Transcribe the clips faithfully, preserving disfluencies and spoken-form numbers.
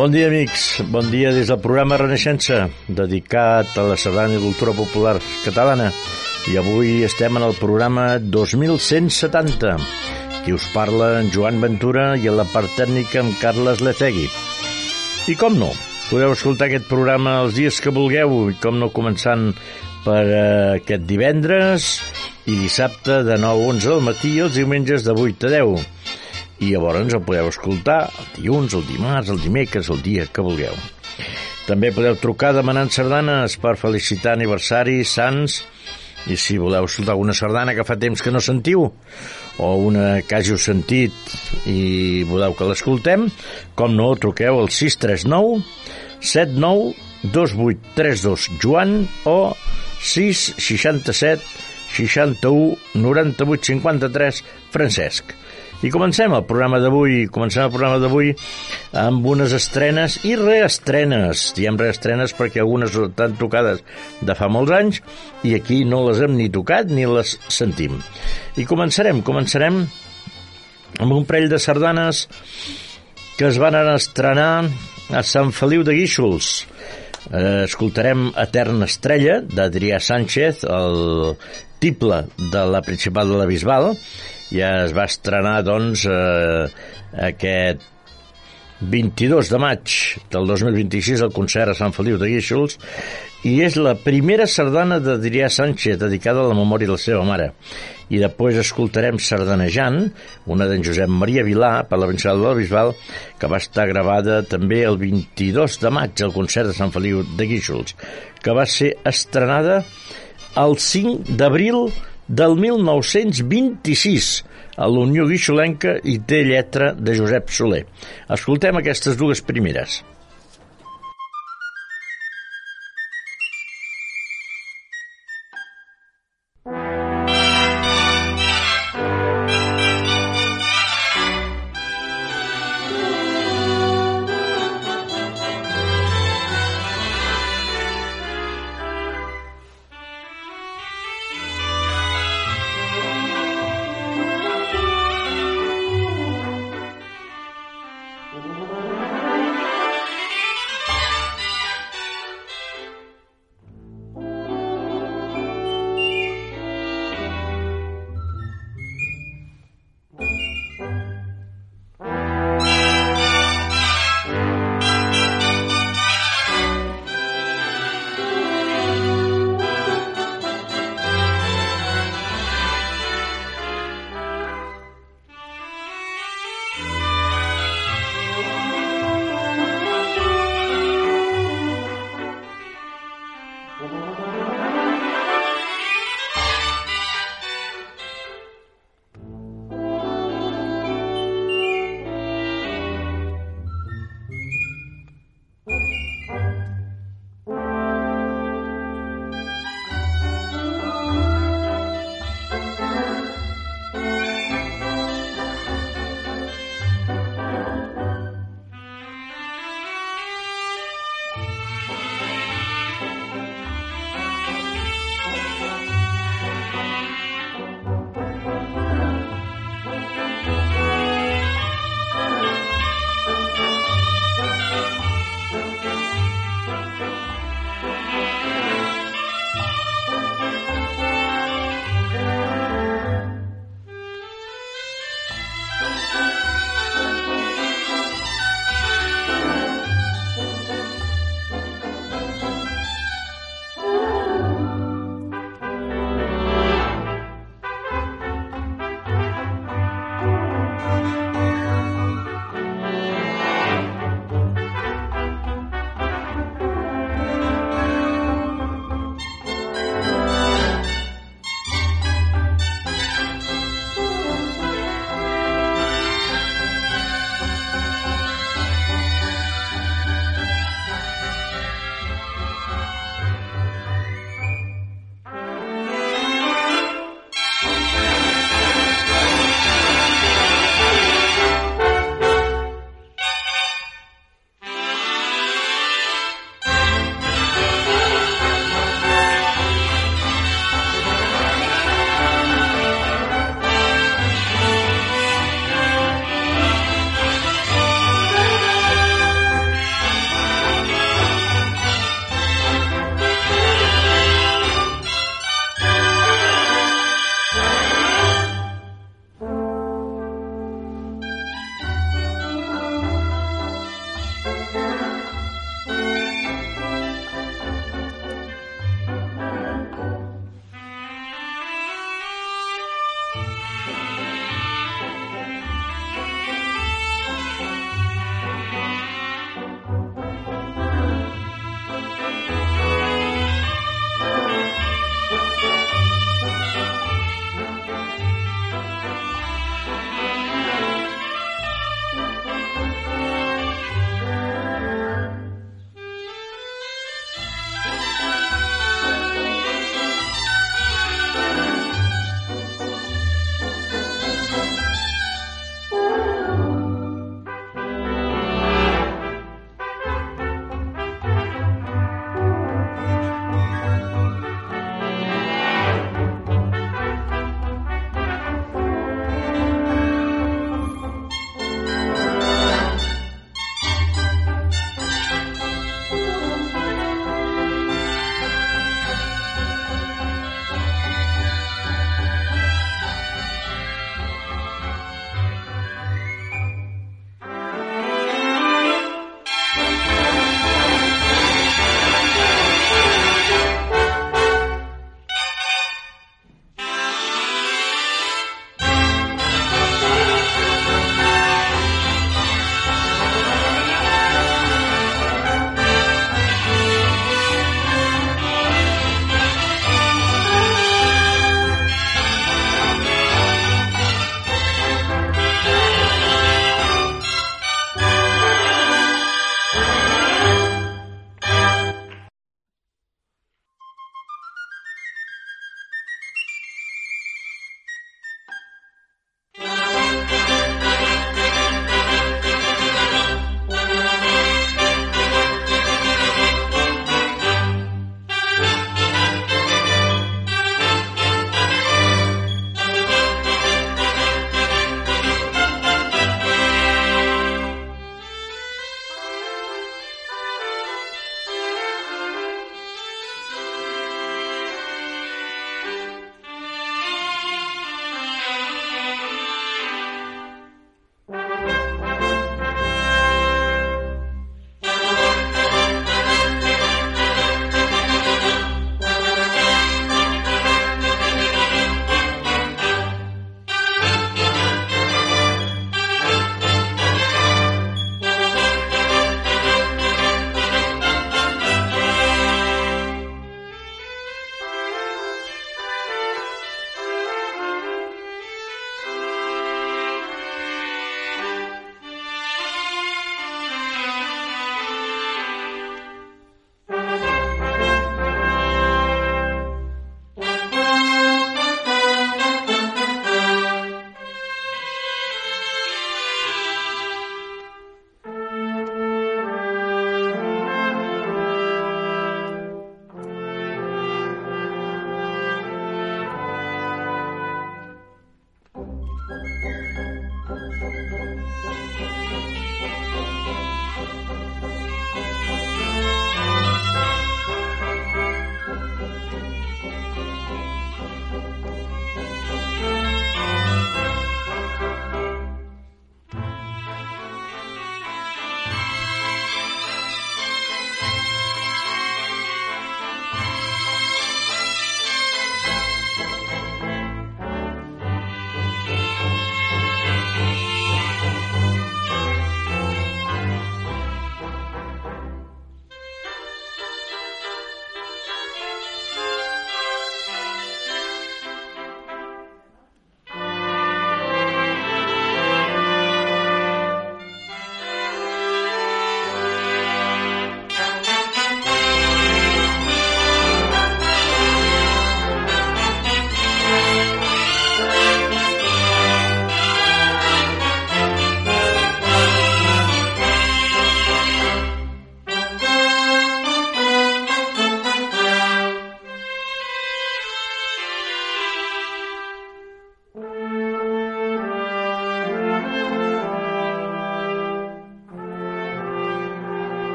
Bon dia, amics. Bon dia des del programa Renaixença, dedicat a la sardana i cultura popular catalana. I avui estem en el programa dos mil cent setanta. Qui us parla, en Joan Ventura, i a la part tècnica amb Carles Lecegui. I com no, podeu escoltar aquest programa els dies que vulgueu, i com no començant per uh, aquest divendres i dissabte de nou a onze del matí i els diumenges de vuit a deu. I llavors el podeu escoltar el dilluns, el dimarts, el dimecres, el dia que vulgueu. També podeu trucar demanant sardanes per felicitar aniversaris, sants, i si voleu escoltar alguna sardana que fa temps que no sentiu, o una que hàgiu sentit i voleu que l'escoltem, com no, truqueu al sis tres nou set nou dos vuit tres dos Joan o sis seixanta-set seixanta-u noranta-vuit cinquanta-tres Francesc. I comencem el programa d'avui, comencem el programa d'avui amb unes estrenes i reestrenes. Diem reestrenes perquè algunes estan tocades de fa molts anys i aquí no les hem ni tocat ni les sentim. I començarem, començarem amb un parell de sardanes que es van estrenar a Sant Feliu de Guíxols. Eh, escoltarem Eterna Estrella, d'Adrià Sánchez, el tiple de la Principal de la Bisbal. Ja es va estrenar, doncs, eh, aquest vint-i-dos de maig del dos mil vint-i-sis al concert a Sant Feliu de Guíxols, i és la primera sardana d'Adrià Sánchez dedicada a la memòria de la seva mare. I després escoltarem Sardanejant, una d'en Josep Maria Vilà, per la Principal de la Bisbal, que va estar gravada també el vint-i-dos de maig al concert de Sant Feliu de Guíxols, que va ser estrenada el cinc d'abril del mil nou-cents vint-i-sis a la Unió Guixolenca i té lletra de Josep Soler. Escoltem aquestes dues primeres.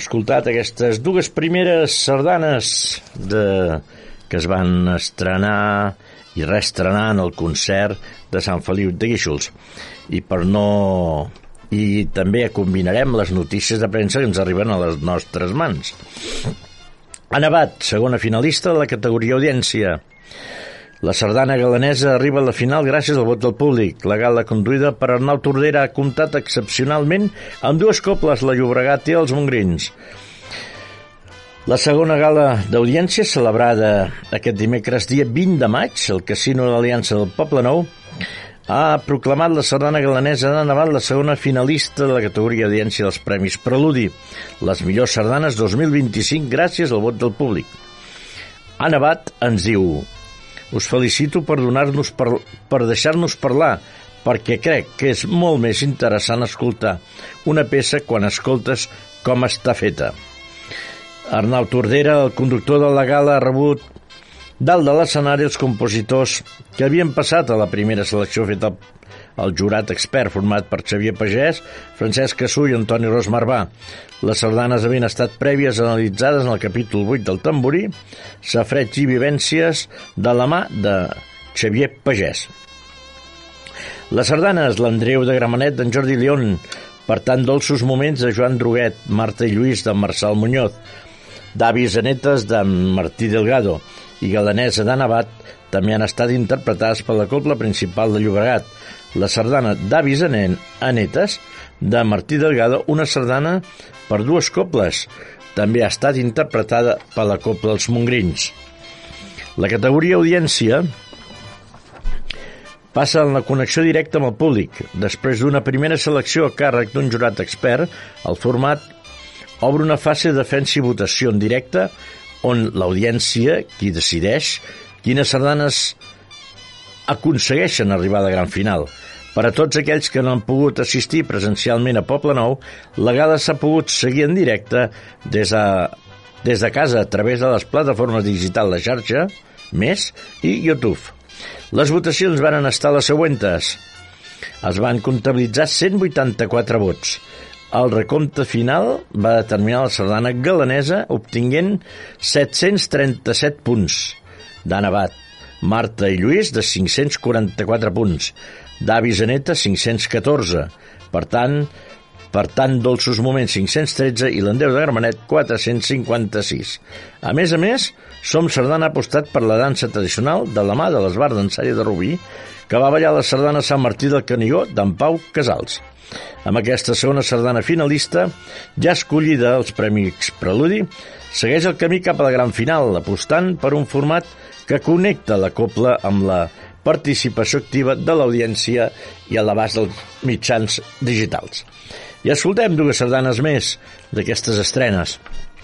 escoltat aquestes dues primeres sardanes de... que es van estrenar i reestrenar en el concert de Sant Feliu de Guíxols. I per no... I també combinarem les notícies de premsa que ens arriben a les nostres mans. Ha nevat, segona finalista de la categoria audiència. La sardana galanesa arriba a la final gràcies al vot del públic. La gala conduïda per Arnau Tordera ha comptat excepcionalment amb dues cobles, la Llobregat i els Montgrins. La segona gala d'audiència, celebrada aquest dimecres dia vint de maig, al Casino de l'Aliança del Poble Nou, ha proclamat la sardana galanesa de Nevat la segona finalista de la categoria audiència dels Premis Preludi, les millors sardanes dos mil vint-i-cinc gràcies al vot del públic. A Nevat ens diu: us felicito per donar-nos per, per deixar-nos parlar, perquè crec que és molt més interessant escoltar una peça quan escoltes com està feta. Arnau Tordera, el conductor de la gala, ha rebut dalt de l'escenari els compositors que havien passat a la primera selecció feta al jurat expert format per Xavier Pagès, Francesc Cassú i Antoni Ros Marvà. Les sardanes havien estat prèvies analitzades en el capítol vuit del Tamborí, Safareig i vivències de la mà de Xavier Pagès. Les sardanes, l'Andreu de Gramenet d'en Jordi León, per tant dolços moments de Joan Droguet, Marta i Lluís de Marçal Muñoz, d'avis i netes de Martí Delgado i galanesa de Nevat també han estat interpretades per la cobla principal de Llobregat. La sardana d'avis i netes de Martí Delgado, una sardana per dues cobles, també ha estat interpretada per la cobla dels Montgrins. La categoria audiència passa en la connexió directa amb el públic. Després d'una primera selecció a càrrec d'un jurat expert, el format obre una fase de defensa i votació en directe on l'audiència, qui decideix quines sardanes aconsegueixen arribar a la gran final. Per a tots aquells que no han pogut assistir presencialment a Poble Nou, la gala s'ha pogut seguir en directe des de, des de casa a través de les plataformes digitals de xarxa, Més i YouTube. Les votacions van estar les següents. Es van comptabilitzar cent vuitanta-quatre vots. El recompte final va determinar la sardana galanesa obtinguent set-cents trenta-set punts. De Nevat, Marta i Lluís de cinc-cents quaranta-quatre punts. D'avis i neta cinc-cents catorze. Per tant, per tant dolços moments cinc-cents tretze i l'Andreu de Gramenet quatre-cents cinquanta-sis. A més a més, Som Sardana ha apostat per la dansa tradicional de la mà de l'Esbart Dansària de Rubí, que va ballar la sardana Sant Martí del Canigó d'en Pau Casals. Amb aquesta segona sardana finalista, ja escollida als Premis Preludi, segueix el camí cap a la gran final, apostant per un format que connecta la cobla amb la participació activa de l'audiència i a l'abast dels mitjans digitals. I escoltem dues sardanes més d'aquestes estrenes.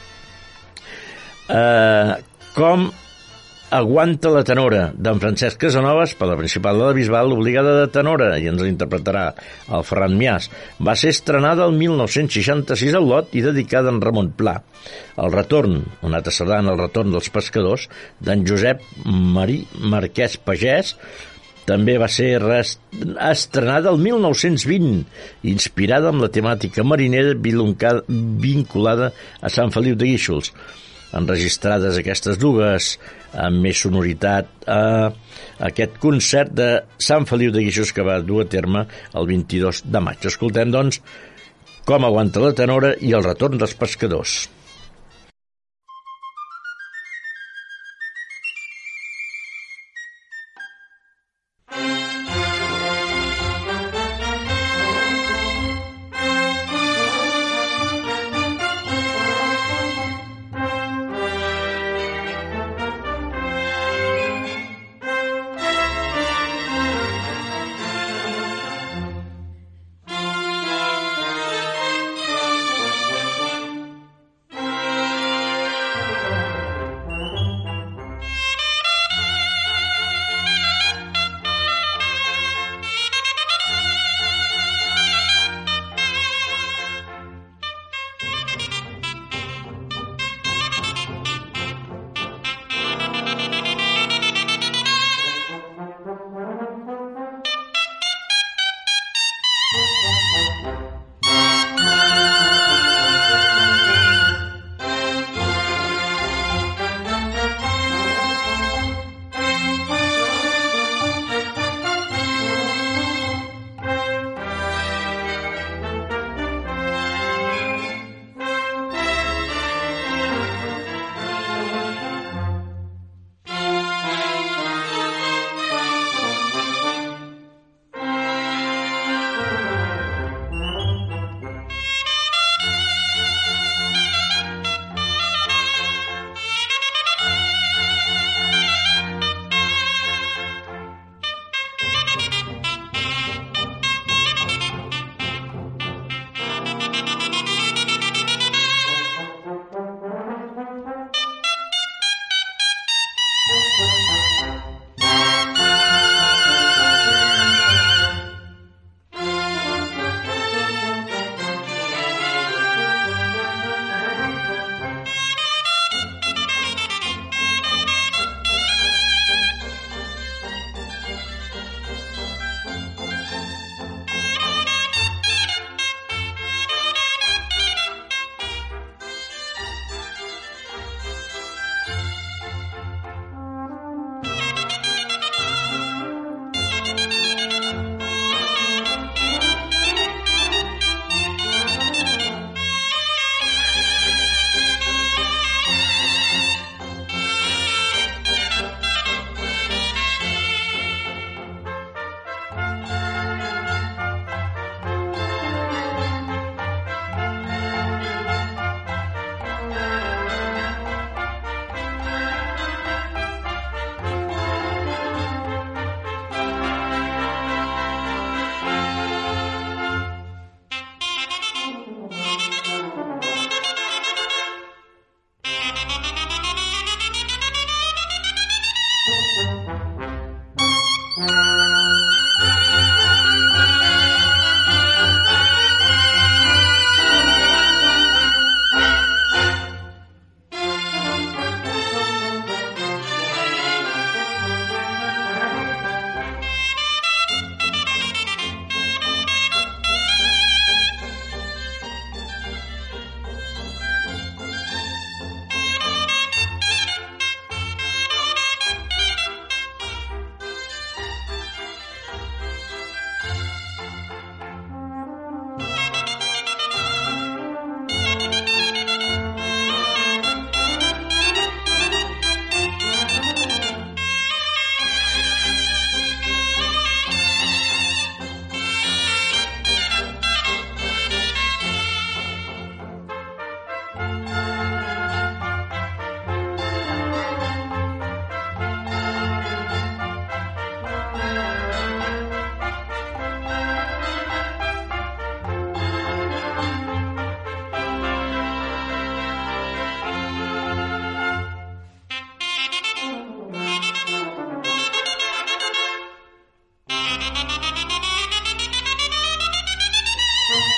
Eh, com Aguanta la tenora, d'en Francesc Casanovas, per la principal de la Bisbal, l'obligada de tenora, i ens l'interpretarà el Ferran Miàs. Va ser estrenada el mil nou-cents seixanta-sis al Lot i dedicada a en Ramon Pla. El retorn, una altra sardana, el retorn dels pescadors, d'en Josep Marí Marquès Pagès, també va ser estrenada el mil nou-cents vint, inspirada en la temàtica marinera vinculada a Sant Feliu de Guíxols. Enregistrades aquestes dues amb més sonoritat a aquest concert de Sant Feliu de Guíxols que va dur a terme el vint-i-dos de maig. Escoltem, doncs, Com aguanta la tenora i el retorn dels pescadors.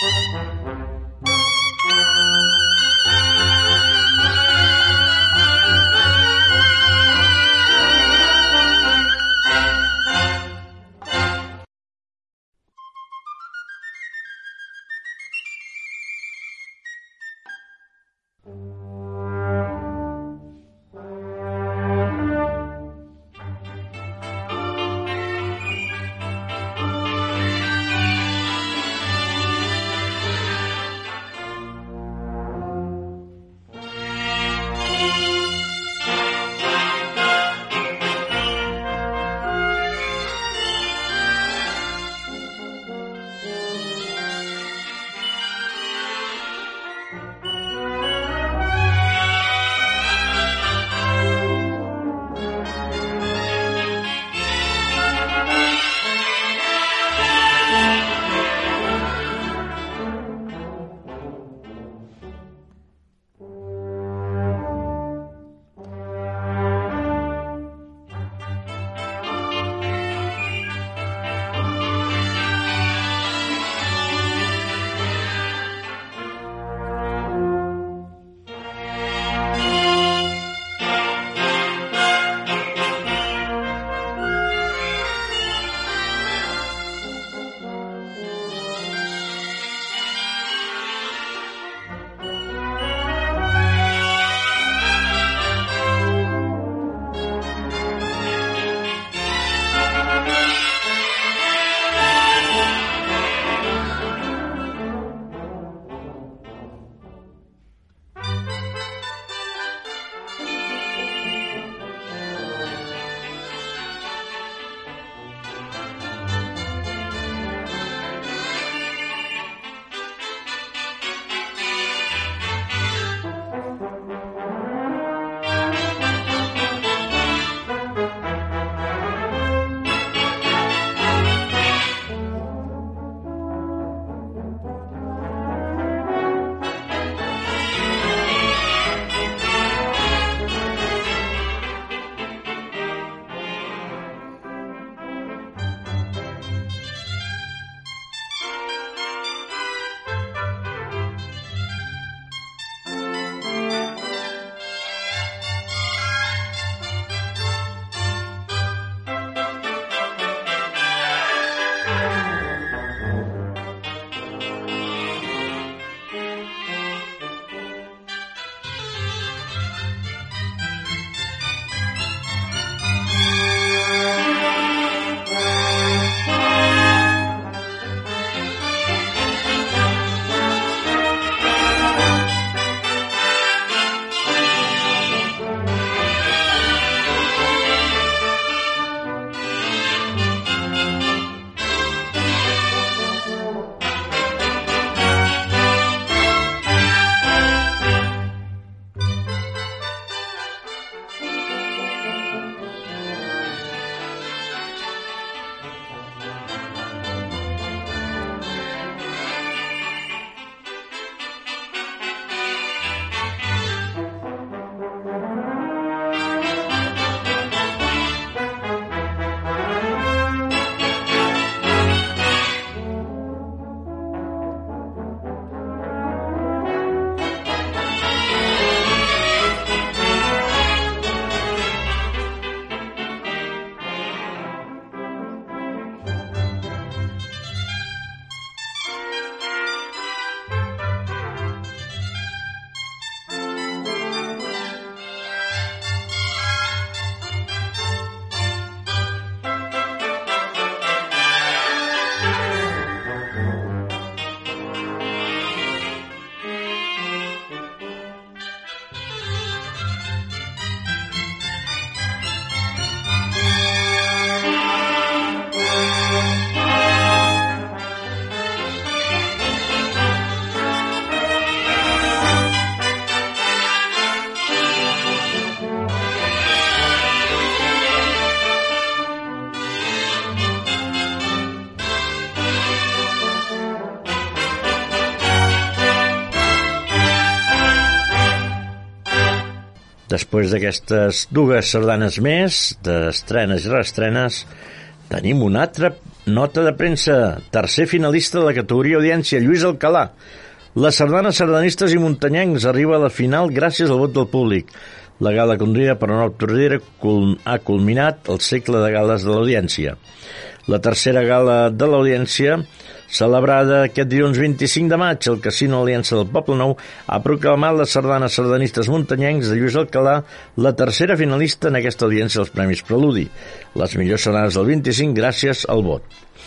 Després d'aquestes dues sardanes més, d'estrenes i reestrenes, tenim una altra Nota de premsa, tercer finalista de la categoria audiència, Lluís Alcalà. La sardana sardanistes i muntanyencs arriba a la final gràcies al vot del públic. La gala conduïda per Arnau Tordera ha culminat el segle de gales de l'audiència. La tercera gala de l'audiència, celebrada aquest dilluns vint-i-cinc de maig, el Casino Aliança del Poble Nou ha proclamat la sardana sardanistes muntanyencs de Lluís Alcalà la tercera finalista en aquesta audiència dels Premis Preludi. Les millors sardanes del vint-i-cinc gràcies al vot.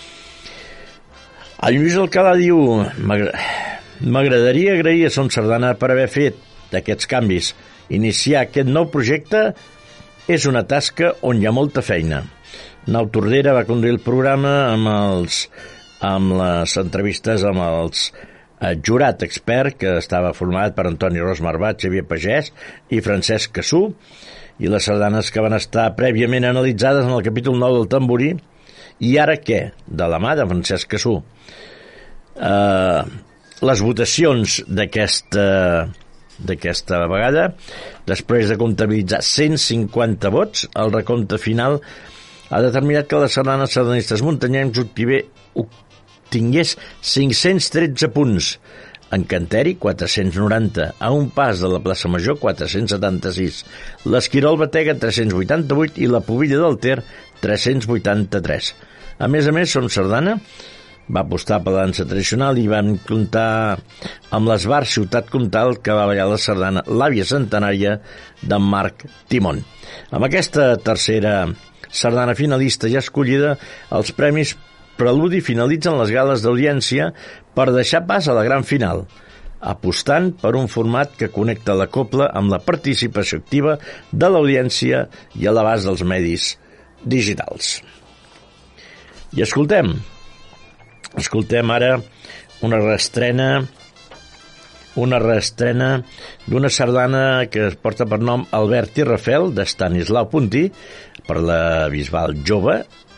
El Lluís Alcalà diu: m'agradaria agrair a Son Sardana per haver fet aquests canvis. Iniciar aquest nou projecte és una tasca on hi ha molta feina. Nau Tordera va conduir el programa amb, els, amb les entrevistes amb els eh, jurat expert, que estava format per Antoni Ros Marbat, Xavier Pagès i Francesc Cassú, i les sardanes que van estar prèviament analitzades en el capítol nou del Tamborí. I ara què? De la mà de Francesc Cassú. Eh, les votacions d'aquesta... d'aquesta vegada, després de comptabilitzar cent cinquanta vots, el recompte final ha determinat que la sardana sardanistes muntanyencs obtingués cinc-cents tretze punts, Encanteri quatre-cents noranta, a un pas de la plaça Major quatre-cents setanta-sis, l'Esquirol Batega tres-cents vuitanta-vuit i la Pobilla del Ter tres-cents vuitanta-tres. A més a més, Son Sardana va apostar per la dansa tradicional i van comptar amb l'Esbar Ciutat Comtal, que va ballar la sardana L'àvia centenària d'en Marc Timón. Amb aquesta tercera sardana finalista ja escollida, els Premis Preludi finalitzen les gales d'audiència per deixar pas a la gran final, apostant per un format que connecta la cobla amb la participació activa de l'audiència i a l'abast dels medis digitals. I escoltem Escoltem ara una reestrena una reestrena d'una sardana que es porta per nom Albert i Rafel, d'Estanislau Puntí, per la Bisbal Jove,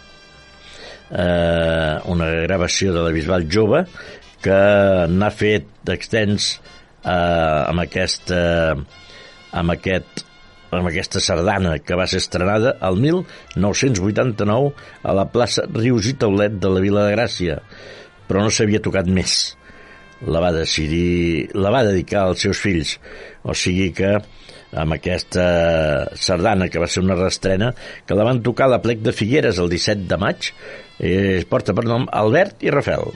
eh, una gravació de la Bisbal Jove que n'ha fet d'extens eh, amb aquesta amb aquest amb aquesta sardana que va ser estrenada el mil nou-cents vuitanta-nou a la plaça Rius i Taulet de la Vila de Gràcia, però no s'havia tocat més. La va decidir, la va dedicar als seus fills, o sigui que amb aquesta sardana, que va ser una reestrena, que la van tocar a la Plec de Figueres el disset de maig, eh, porta per nom Albert i Rafel.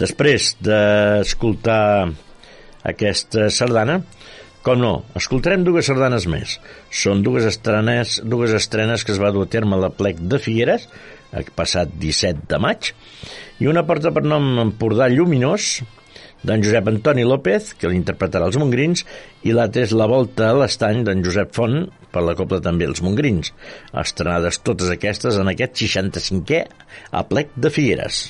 Després d'escoltar aquesta sardana, com no, escoltarem dues sardanes més. Són dues estrenes, dues estrenes que es va dur a terme a l'Aplec de Figueres, el passat disset de maig, i una porta per nom Empordà Lluminós, d'en Josep Antoni López, que l'interpretarà els Mongrins, i l'altra és La Volta a l'Estany, d'en Josep Font, per la cobla també els Mongrins. Estrenades totes aquestes en aquest seixanta-cinquè Aplec de Figueres.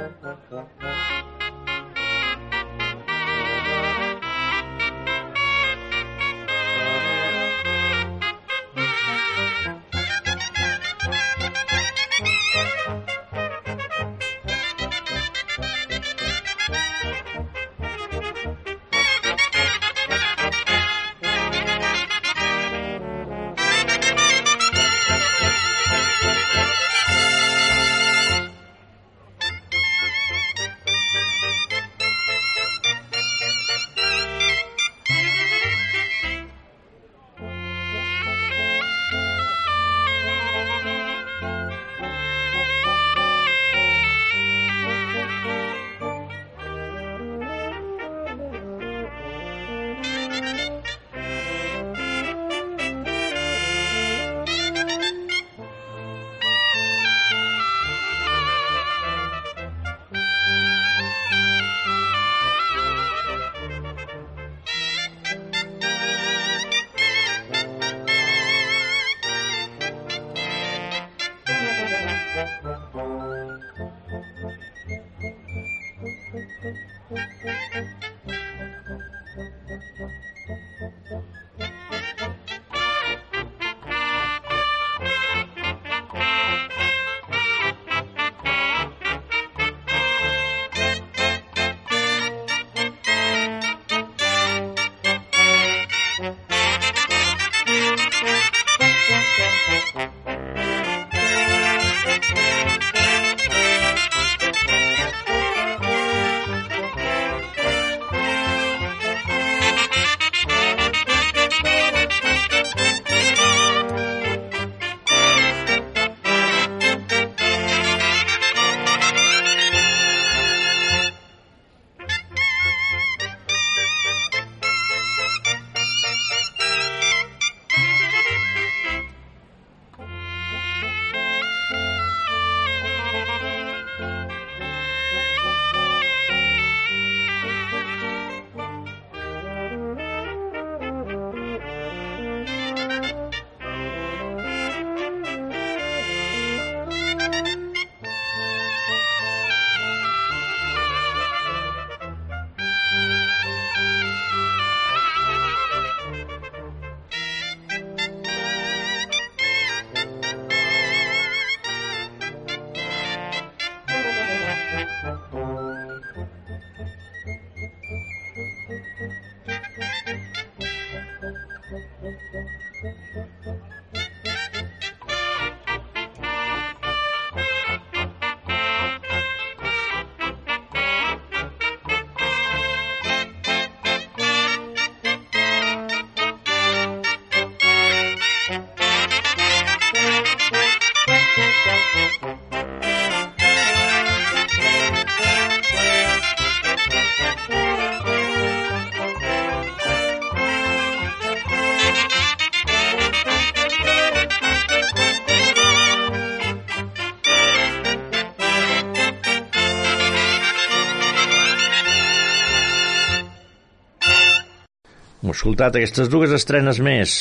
Hem escoltat aquestes dues estrenes més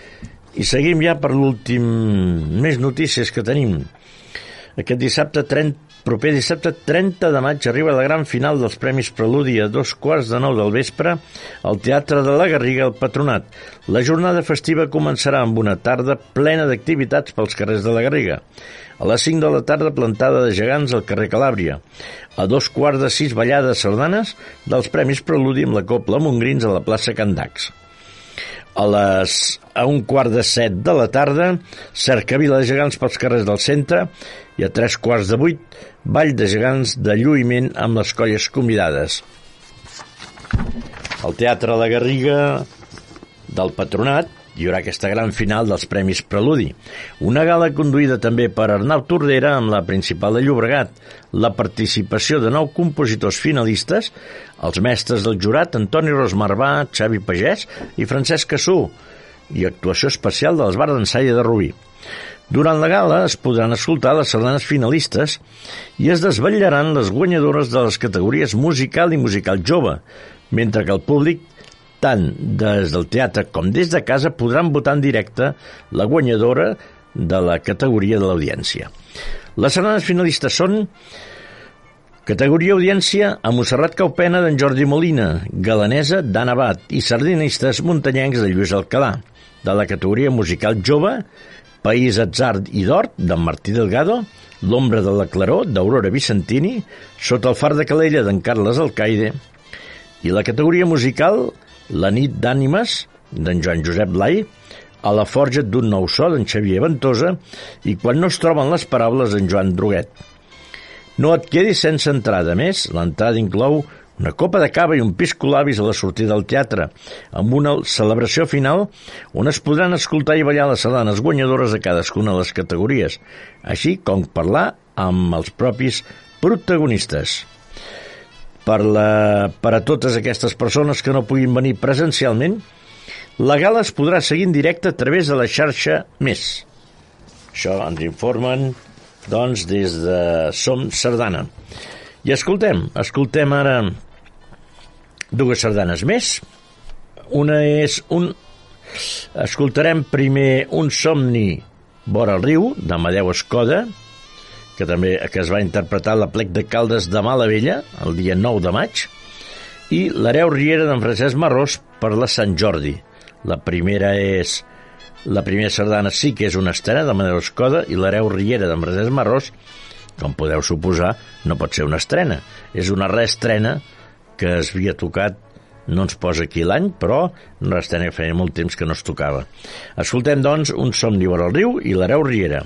i seguim ja per l'últim més notícies que tenim. Aquest dissabte trenta, proper dissabte trenta de maig arriba la gran final dels Premis Preludi a dos quarts de nou del vespre al Teatre de la Garriga al Patronat. La jornada festiva començarà amb una tarda plena d'activitats pels carrers de la Garriga. A les cinc de la tarda, plantada de gegants al carrer Calàbria. A dos quarts de sis, ballades sardanes dels Premis Preludi amb la Cobla Montgrins a la plaça Can Dax. A les a un quart de set de la tarda, cercavila de gegants pels carrers del centre i a tres quarts de vuit, ball de gegants de lluïment amb les colles convidades. Al Teatre de la Garriga del Patronat hi haurà aquesta gran final dels Premis Preludi. Una gala conduïda també per Arnau Tordera amb la principal de Llobregat, la participació de nou compositors finalistes, els mestres del jurat Antoni Rosmarbà, Xavi Pagès i Francesc Cassú, i actuació especial de l'Esbar d'Ensaia de Rubí. Durant la gala es podran escoltar les sardanes finalistes i es desvetllaran les guanyadores de les categories musical i musical jove, mentre que el públic tant des del teatre com des de casa podran votar en directe la guanyadora de la categoria de l'audiència. Les sardanes finalistes són Categoria audiència a Montserrat Caupena d'en Jordi Molina, galanesa d'Anna Abad i sardinistes muntanyencs de Lluís Alcalà. De la categoria musical jove, País Atzar i d'Hort d'en Martí Delgado, L'ombra de la claror d'Aurora Vicentini, Sota el far de Calella d'en Carles Alcaide, i la categoria musical La nit d'ànimes d'en Joan Josep Blai, A la forja d'un nou so d'en Xavier Ventosa i Quan no es troben les paraules d'en Joan Droguet. No et quedis sense entrada. A més, l'entrada inclou una copa de cava i un piscolabis a la sortida del teatre, amb una celebració final on es podran escoltar i ballar les sardanes guanyadores de cadascuna de les categories, així com parlar amb els propis protagonistes. Per, la, per a totes aquestes persones que no puguin venir presencialment, la gala es podrà seguir en directe a través de la xarxa Més. Això ens informen, doncs, des de Som Sardana. I escoltem, escoltem ara dues sardanes més. Una és un... Escoltarem primer Un somni vora el riu, d'Amadeu Escoda, que també que es va interpretar a l'Aplec de Caldes de Malavella, el dia nou de maig, i L'hereu Riera d'en Francesc Marrós per la Sant Jordi. La primera és... La primera sardana sí que és una estrena d'Amadeu Escoda, i L'hereu Riera d'en Francesc Marrós, com podeu suposar, no pot ser una estrena. És una reestrena que es havia tocat, no ens posa aquí l'any, però una reestrena que feia molt temps que no es tocava. Escoltem, doncs, Un somni vora el riu i L'hereu Riera.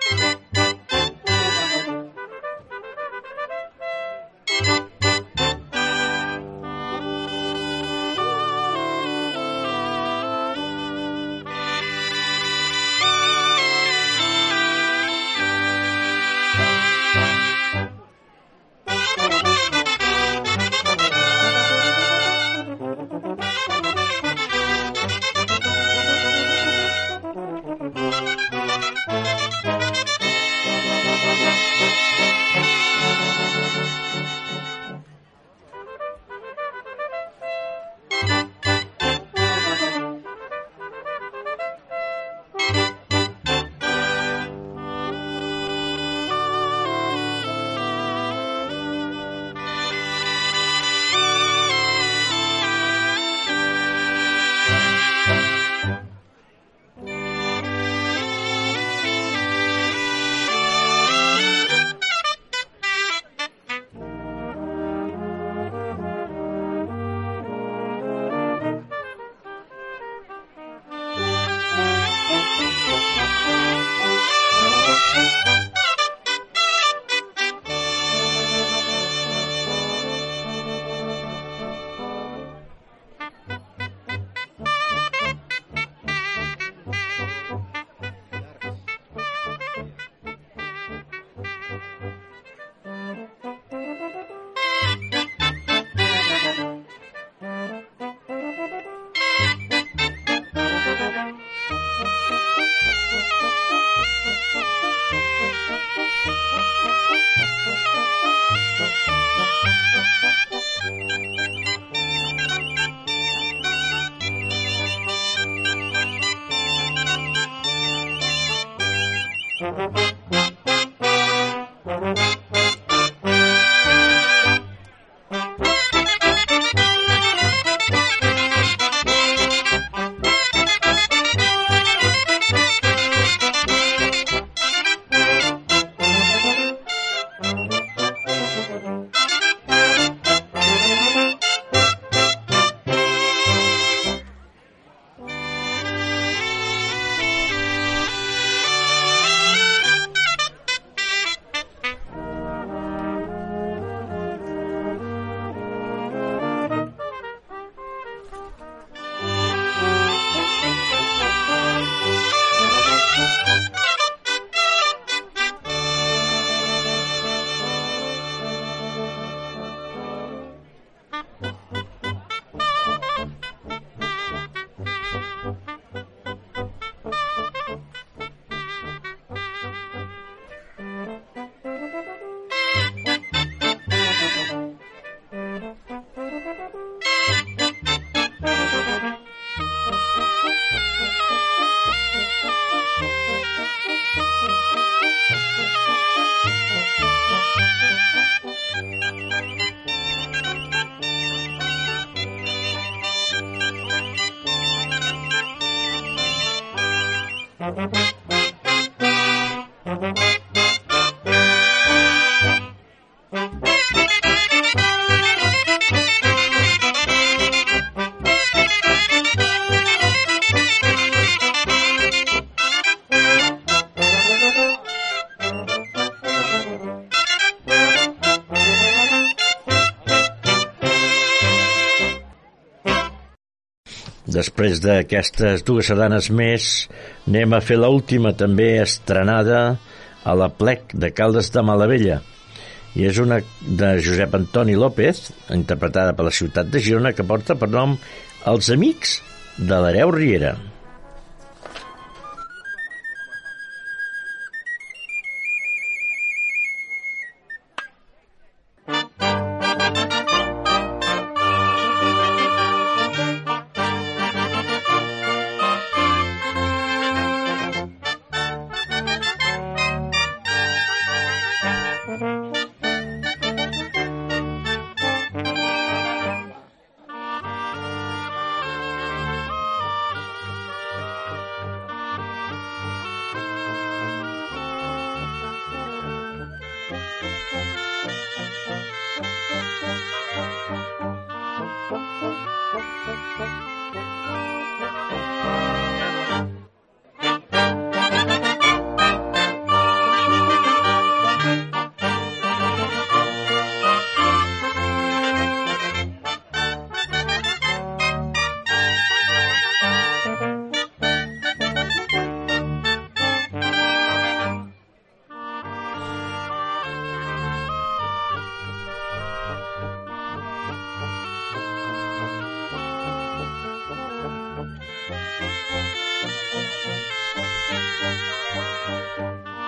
Després d'aquestes dues sardanes més, anem a fer l'última, també estrenada a la Plec de Caldes de Malavella. I és una de Josep Antoni López, interpretada per la ciutat de Girona, que porta per nom Els Amics de l'Hereu Riera.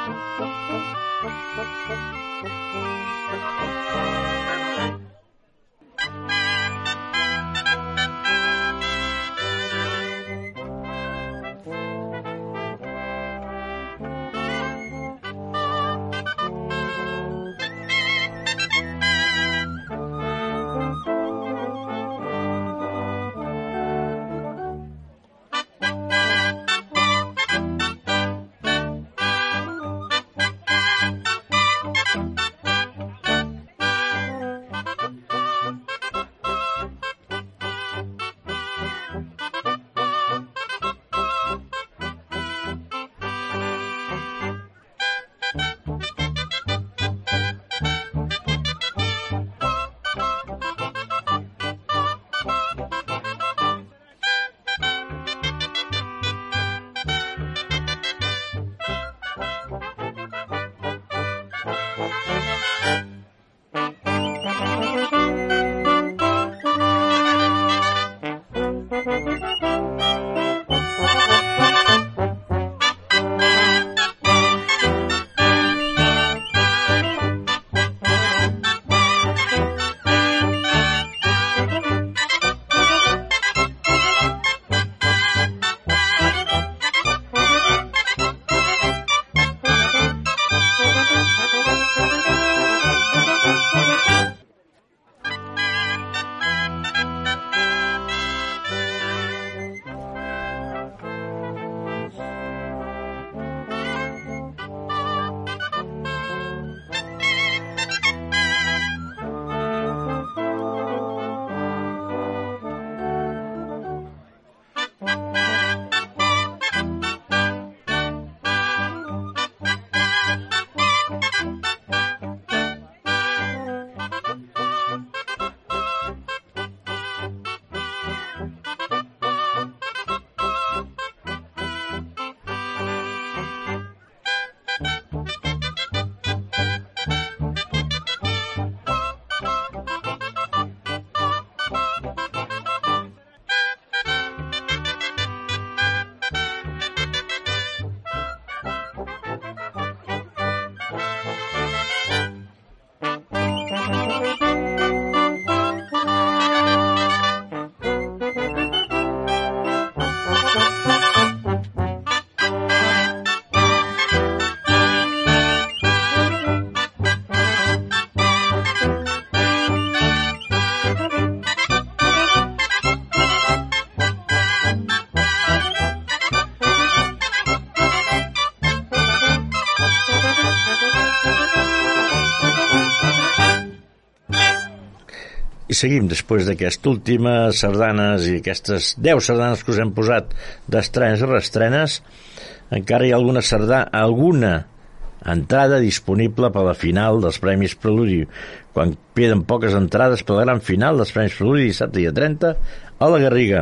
I seguim després d'aquestes últimes sardanes i aquestes deu sardanes que us hem posat d'estrenes i reestrenes. Encara hi ha alguna sardana, alguna entrada disponible per a la final dels Premis Preludi, quan queden poques entrades per a la gran final dels Premis Preludi dissabte dia trenta a la Garriga.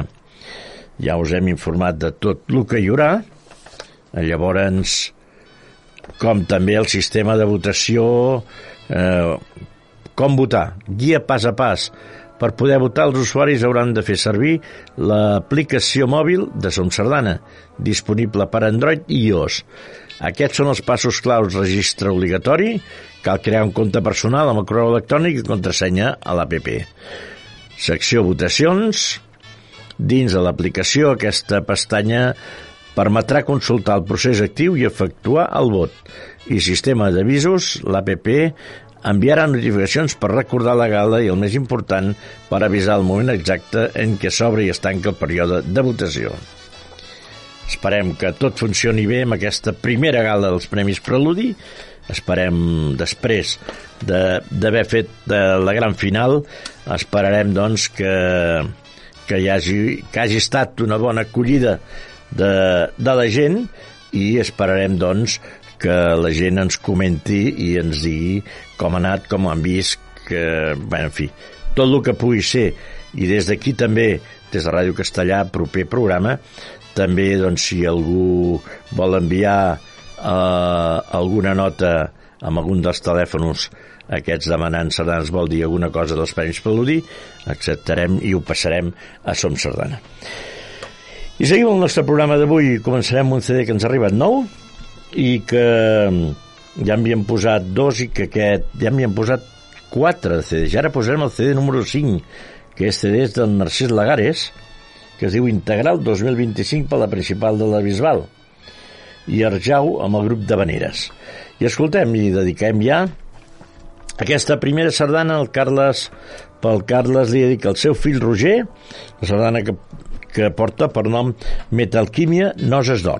Ja us hem informat de tot el que hi haurà. Llavors, com també el sistema de votació, eh, com votar, guia pas a pas. Per poder votar, els usuaris hauran de fer servir l'aplicació mòbil de Som Sardana, disponible per Android i iOS. Aquests són els passos claus: registre obligatori, cal crear un compte personal amb el correu electrònic i contrasenya a l'app. Secció votacions. Dins de l'aplicació, aquesta pestanya permetrà consultar el procés actiu i efectuar el vot. I sistema d'avisos, l'app enviarà notificacions per recordar la gala i, el més important, per avisar el moment exacte en què s'obre i es tanca el període de votació. Esperem que tot funcioni bé amb aquesta primera gala dels Premis Preludi. Esperem, després d'haver fet de la gran final, esperarem doncs que, que, hi hagi, que hagi estat una bona acollida de, de la gent, i esperarem doncs que la gent ens comenti i ens digui com ha anat, com ho han vist, que, bé, en fi, tot el que pugui ser. I des d'aquí també, des de Ràdio Castellà, proper programa, també, doncs, si algú vol enviar eh, alguna nota amb algun dels telèfons aquests demanant sardanes, vol dir alguna cosa dels Premis Preludi, acceptarem i ho passarem a Som Sardana. I seguim el nostre programa d'avui. Començarem un C D que ens ha arribat nou, i que ja m'havien posat dos i que aquest ja m'havien posat quatre C Ds. I ara posarem el C D número cinc, que és C D del Narcís Lagares, que es diu Integral dos mil vint-i-cinc per la Principal de la Bisbal, i Arjau amb el grup de Veneres. I escoltem, i dediquem ja aquesta primera sardana al Carles, pel Carles li dedica al seu fill Roger, la sardana que, que porta per nom Metalquímia Noses d'Or.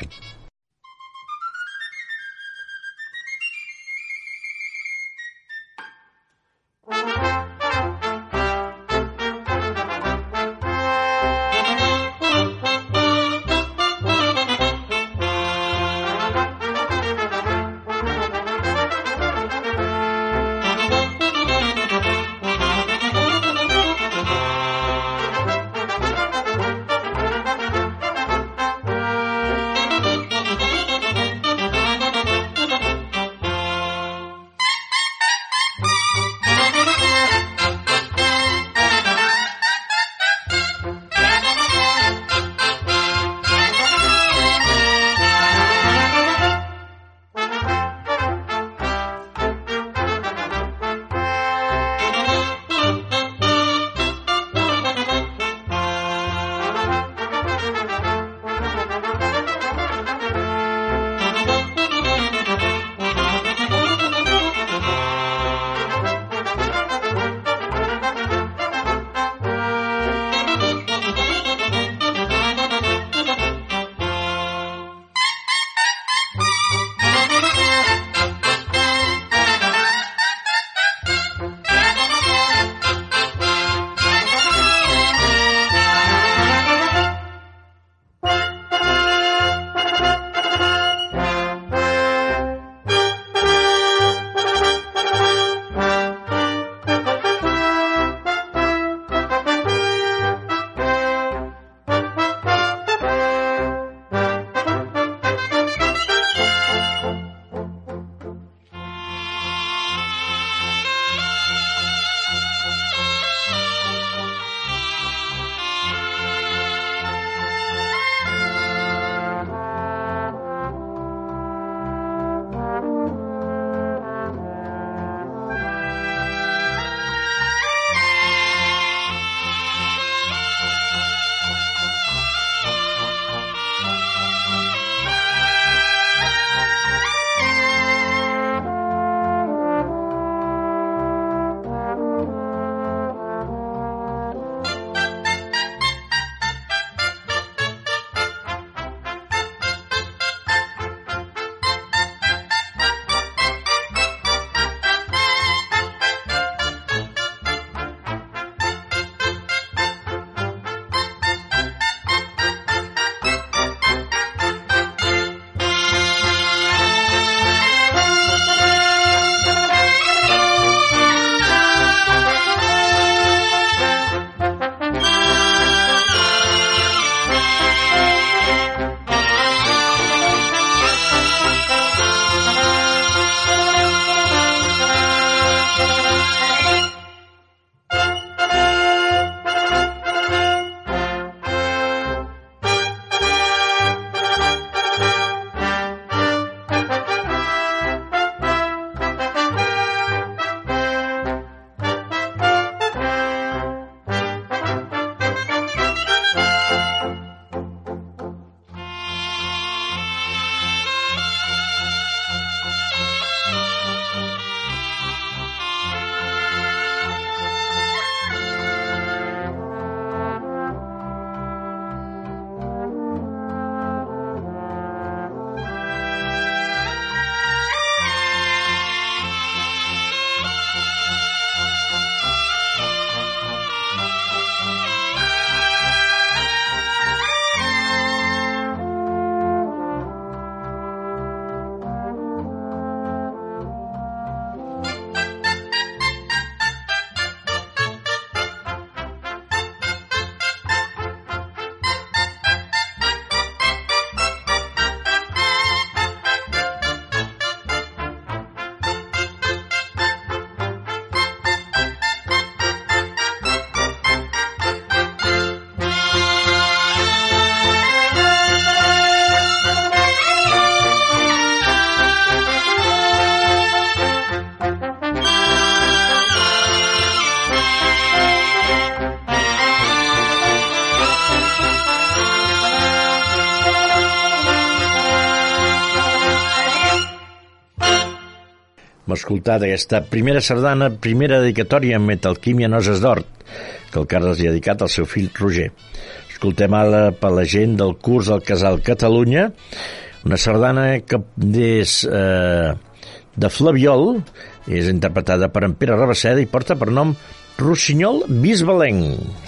hem escoltat aquesta primera sardana, primera dedicatòria amb Metalquímia Noses d'Hort, que el Carles li ha dedicat al seu fill Roger. Escoltem ara per la gent del curs del Casal Catalunya, una sardana que és eh, de Flabiol, és interpretada per en Pere Rabaseda i porta per nom Rossinyol Bisbalenc.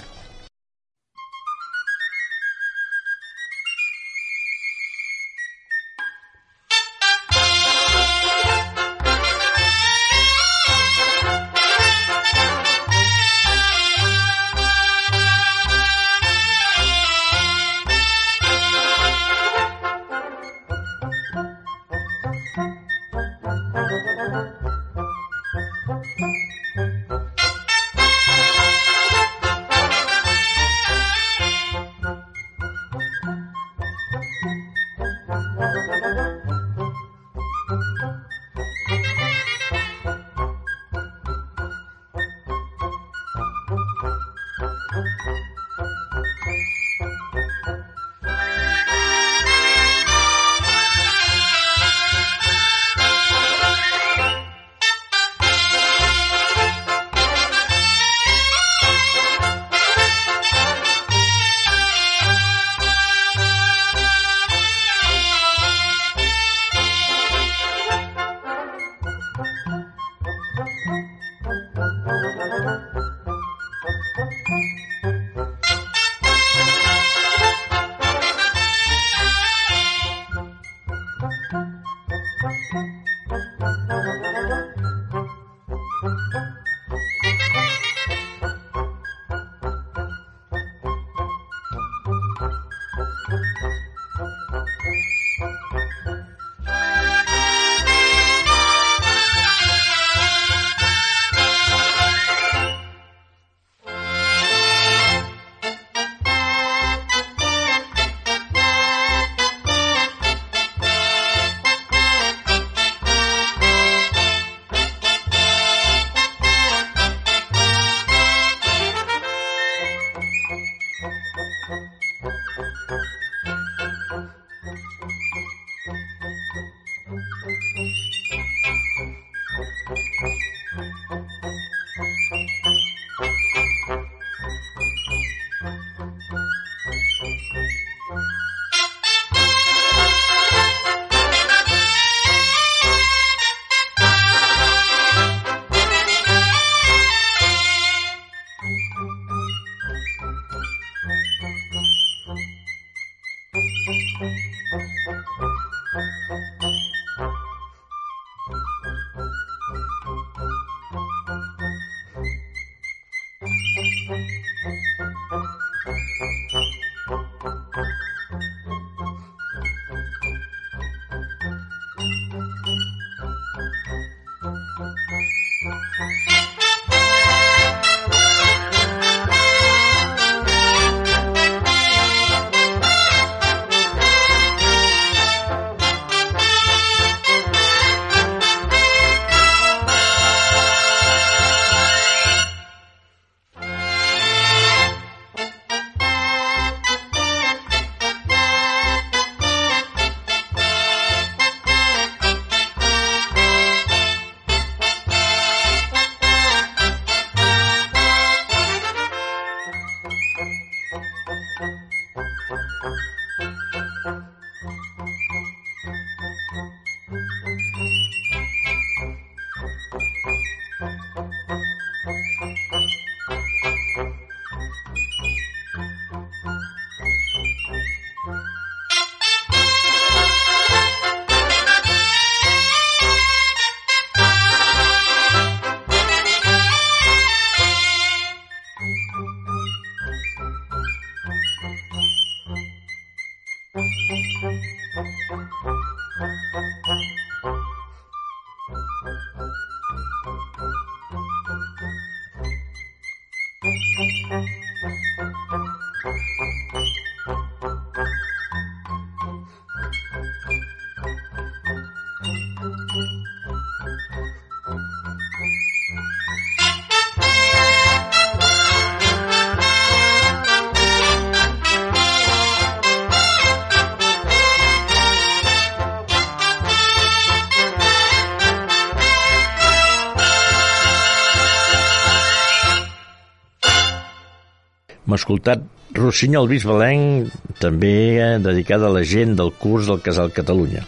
Hem escoltat Rossinyol Bisbalenc, també dedicada a la gent del curs del Casal Catalunya.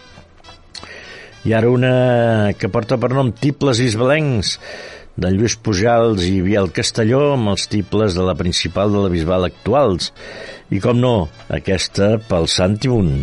I ara una que porta per nom Tibles Bisbalencs, de Lluís Pujals i Biel Castelló, amb els tibles de la principal de la Bisbal actuals. I com no, aquesta pel Sant Timunt.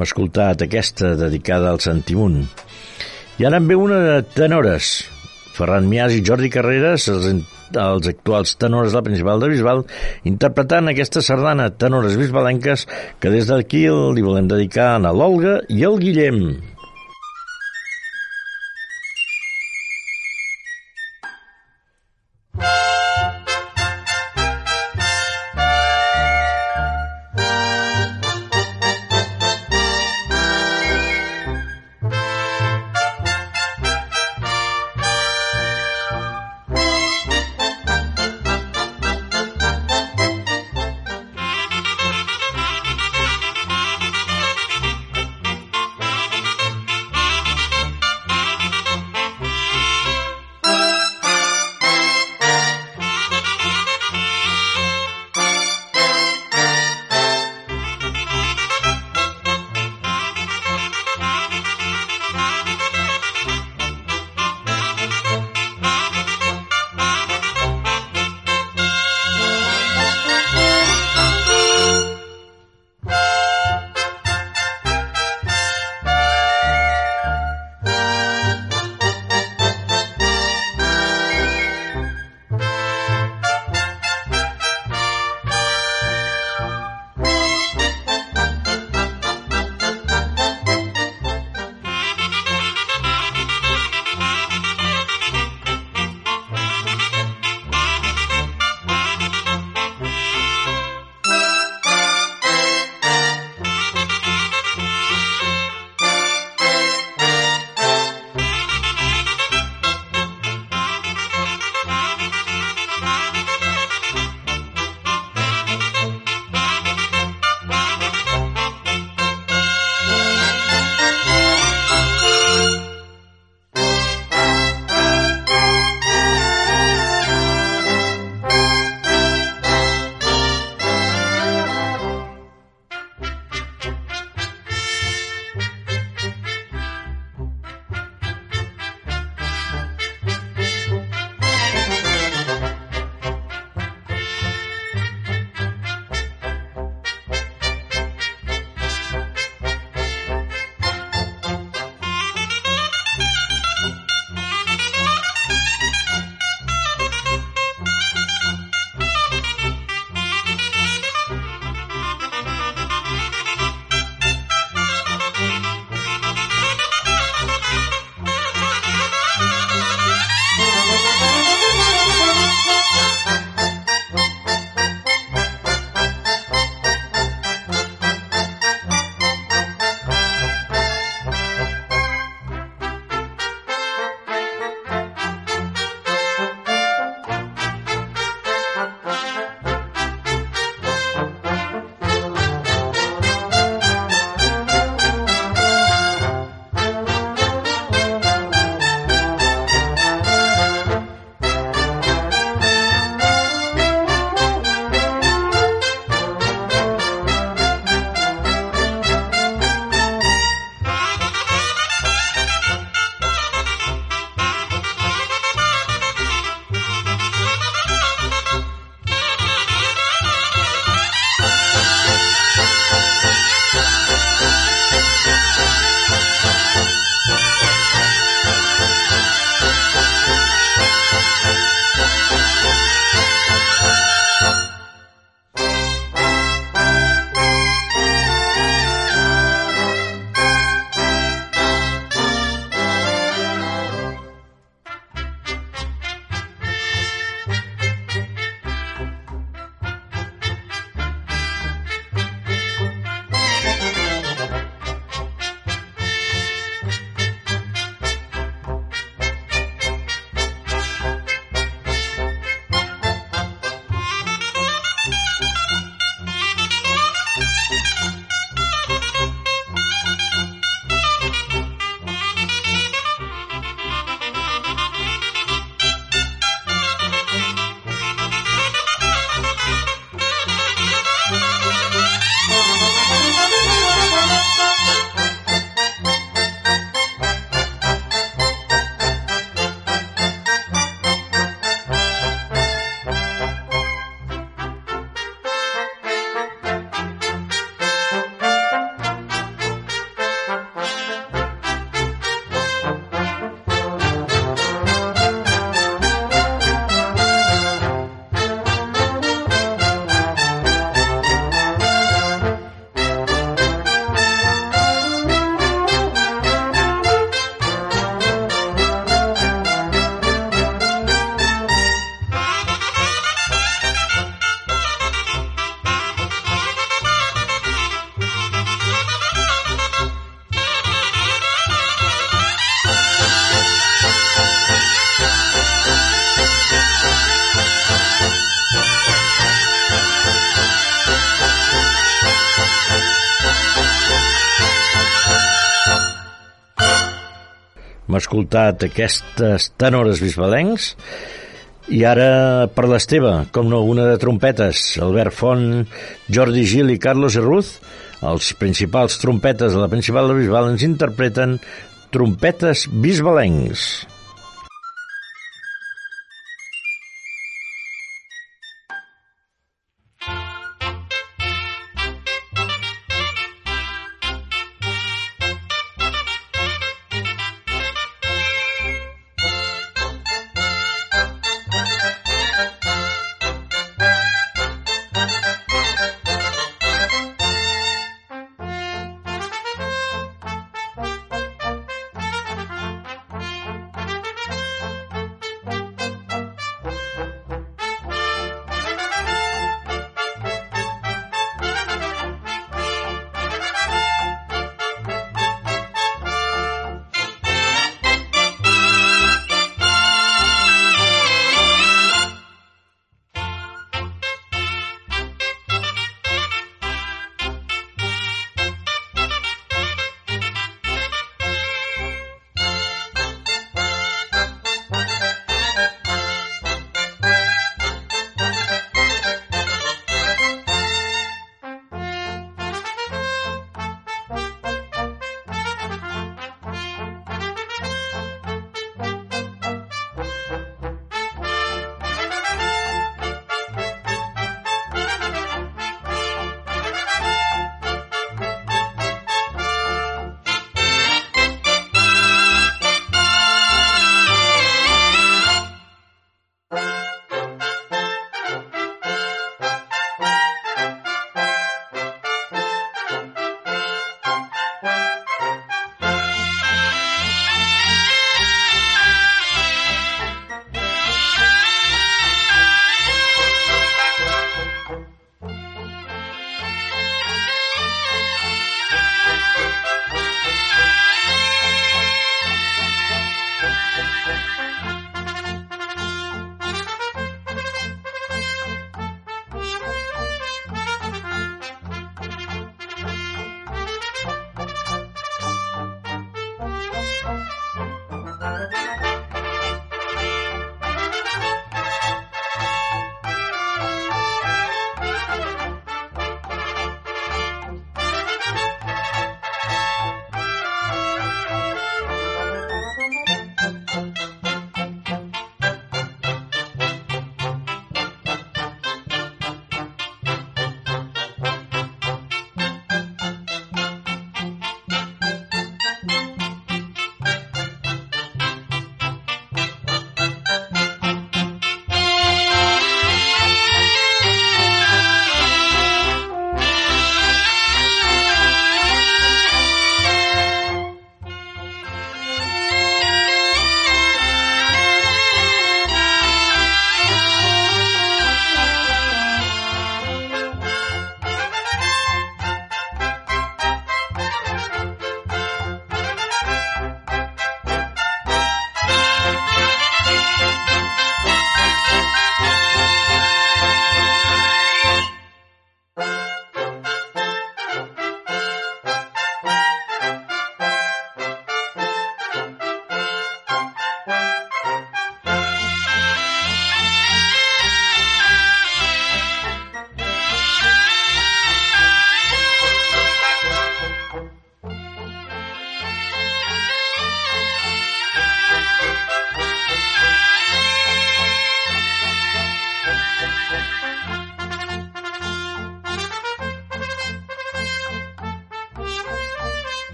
escoltat aquesta dedicada al Santimunt. I ara en ve una de tenores. Ferran Mias i Jordi Carreras, els, els actuals tenores de la Principal de Bisbal, interpretant aquesta sardana Tenores bisbalenques que des d'aquí li volem dedicar a l'Olga i al Guillem. Hem escoltat aquestes tenores bisbalencs i ara per l'Esteve, com no, una de trompetes, Albert Font, Jordi Gil i Carlos Herruz, els principals trompetes de la Principal de Bisbal, ens interpreten Trompetes bisbalencs. Thank you.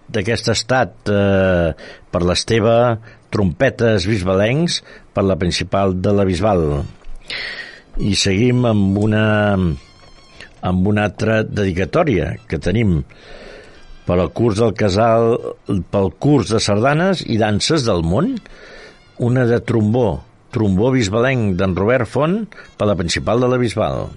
d'aquest estat eh, per l'Esteve, trompetes bisbalencs per la principal de la Bisbal. I seguim amb una amb una altra dedicatòria que tenim per al curs del casal, pel curs de sardanes i danses del món, una de trombó, trombó bisbalenc d'en Robert Font per la principal de la Bisbal.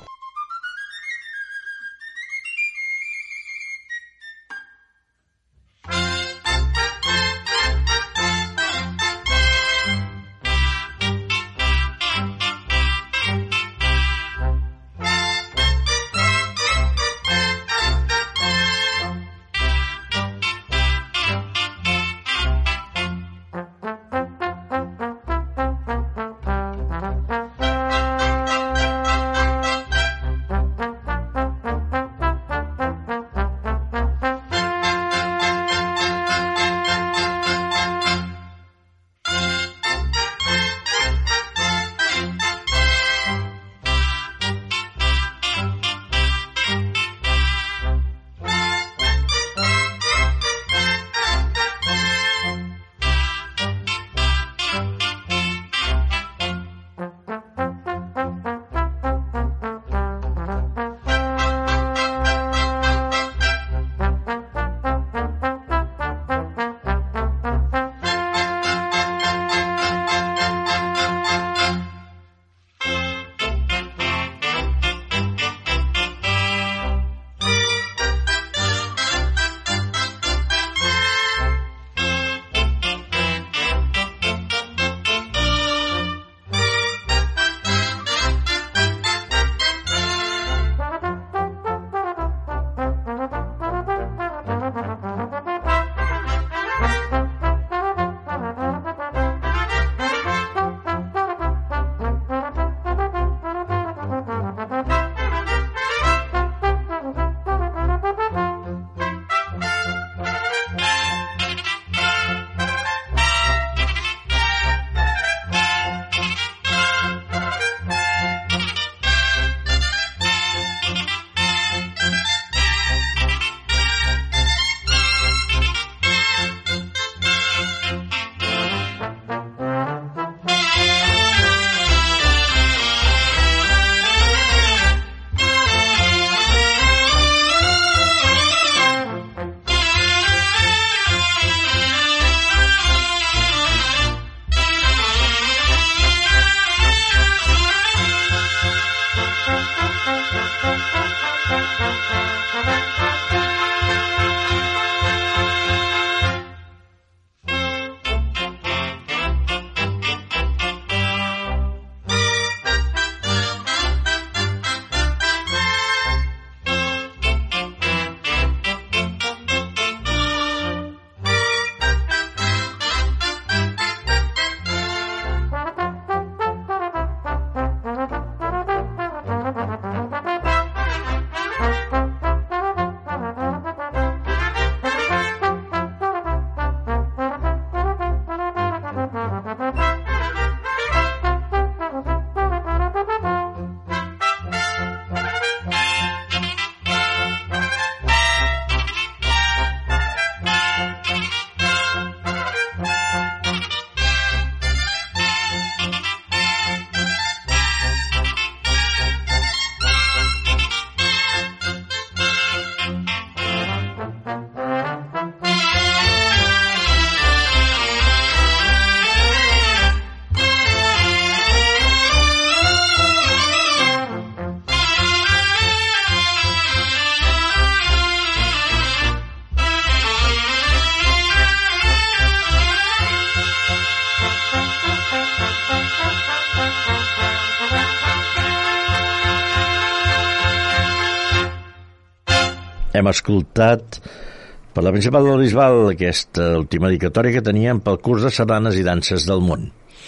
Hem escoltat per la principal del Bisbal aquesta última dedicatòria que teníem pel curs de sardanes i danses del món.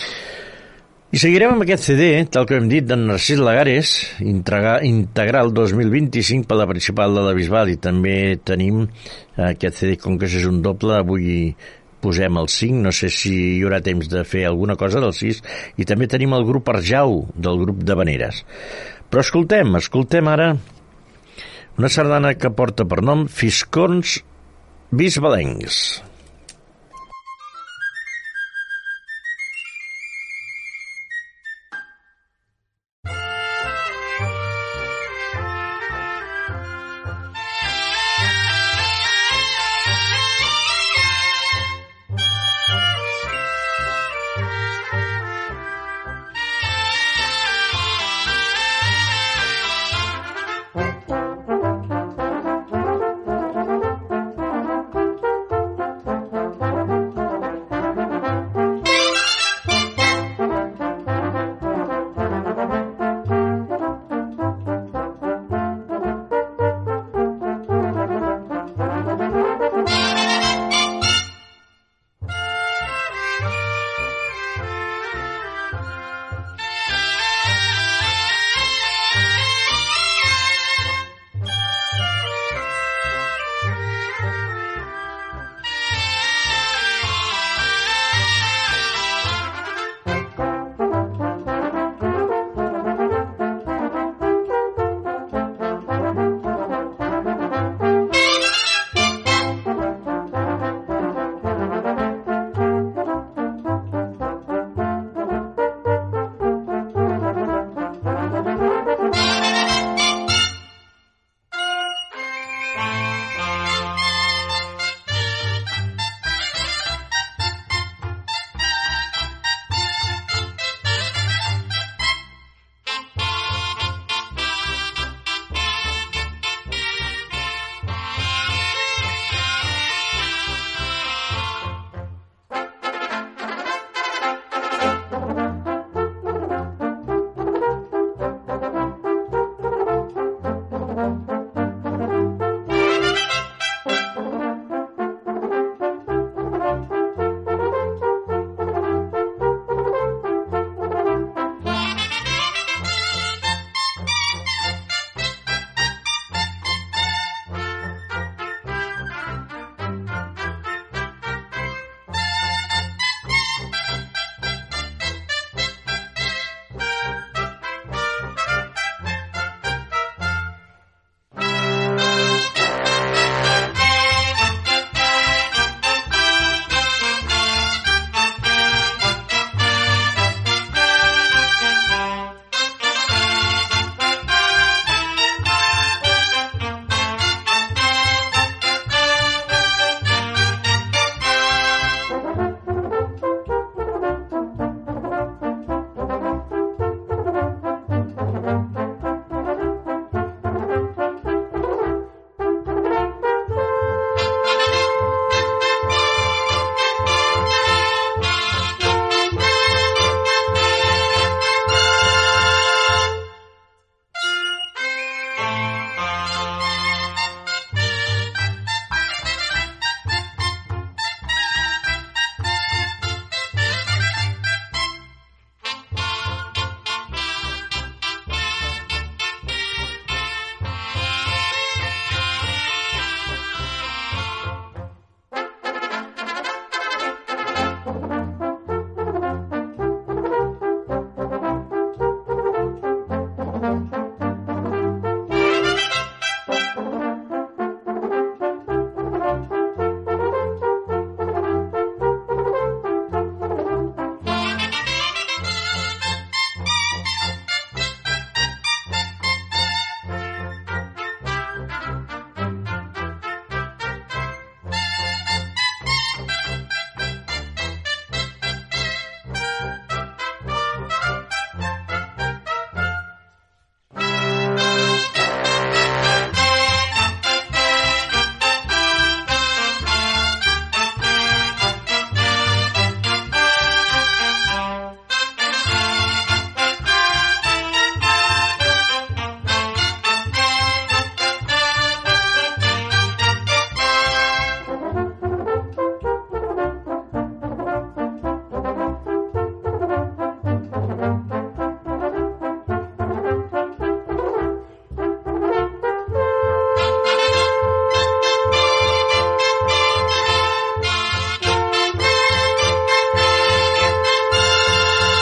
I seguirem amb aquest C D, tal com hem dit, d'en Narcís Lagares, integral dos mil vint-i-cinc per la principal de la Bisbal, i també tenim aquest C D, com que és un doble, avui posem el cinc, no sé si hi haurà temps de fer alguna cosa del sis, i també tenim el grup Arjau, del grup de Veneres. Però escoltem, escoltem ara una sardana que porta per nom Fiscorns bisbalencs.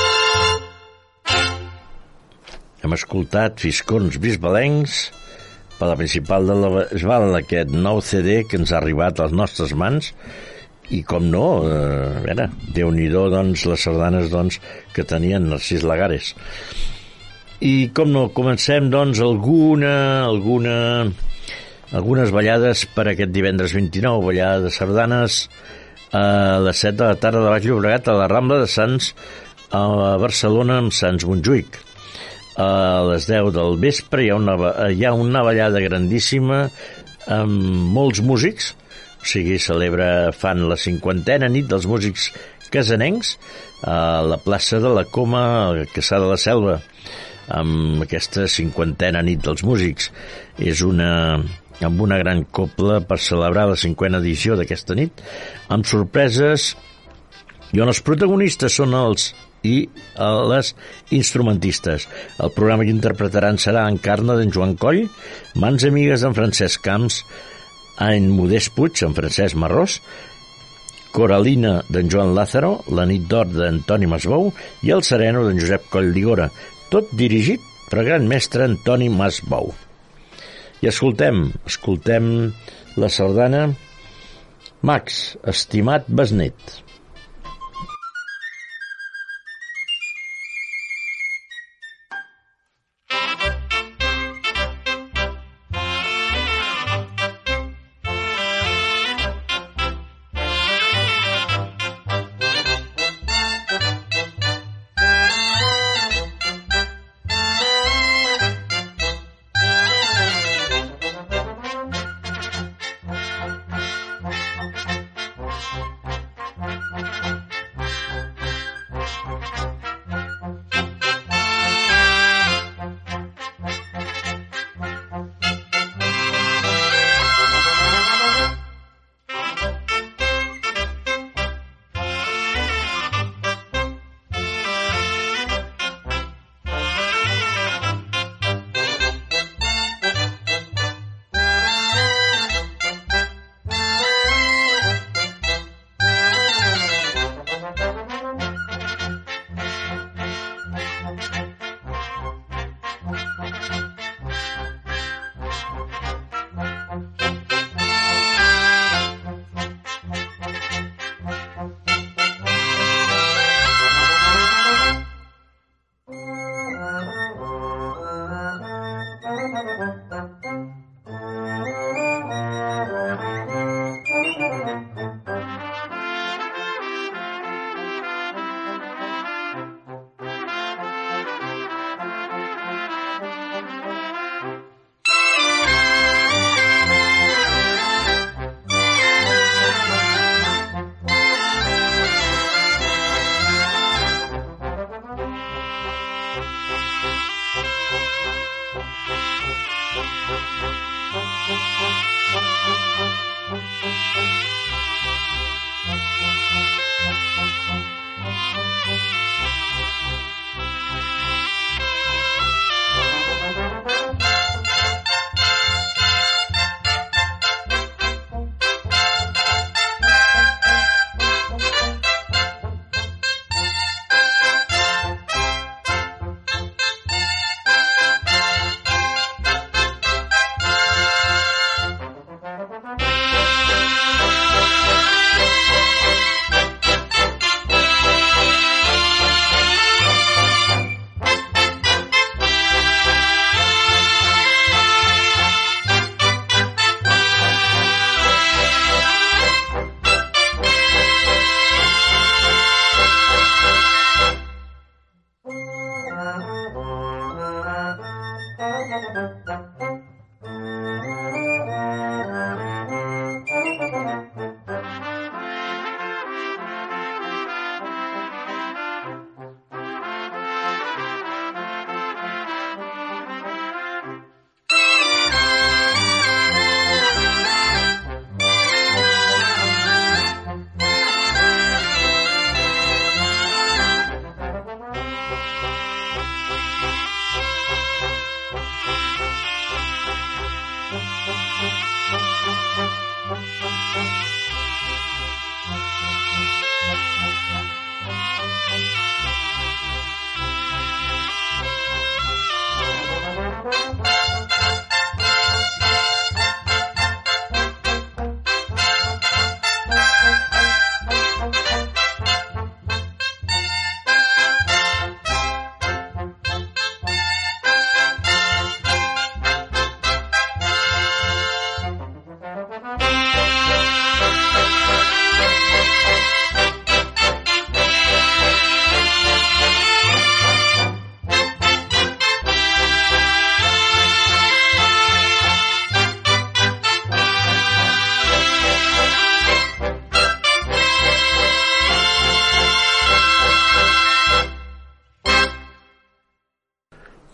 Hem escoltat fiscons bisbalencs per la principal de la Bisbal, aquest nou C D que ens ha arribat a les nostres mans, i com no, eh, a veure, Déu-n'hi-do, doncs, les sardanes doncs, que tenien Narcís Lagares. I com no, comencem doncs alguna, alguna, algunes ballades per aquest divendres vint-i-nou, ballada de sardanes a les set de la tarda de Baix Llobregat a la Rambla de Sants a Barcelona amb Sants Montjuïc. A les deu del vespre hi ha una, hi ha una ballada grandíssima amb molts músics, o sigui, celebra, fan la cinquantena nit dels músics casanencs a la plaça de la Coma, a Cassà de la Selva, amb aquesta cinquantena nit dels músics. És una, amb una gran copla per celebrar la cinquena edició d'aquesta nit, amb sorpreses, i on els protagonistes són els i les instrumentistes. El programa que interpretaran serà Encarna d'en Joan Coll, Mans amigues d'en Francesc Camps, en Modest Puig, en Francesc Marrós, Coralina d'en Joan Lázaro, La nit d'or d'Antoni Masbou i El sereno d'en Josep Coll d'Igora, tot dirigit per gran mestre Antoni Masbou. I escoltem, escoltem la sardana Max, estimat besnet.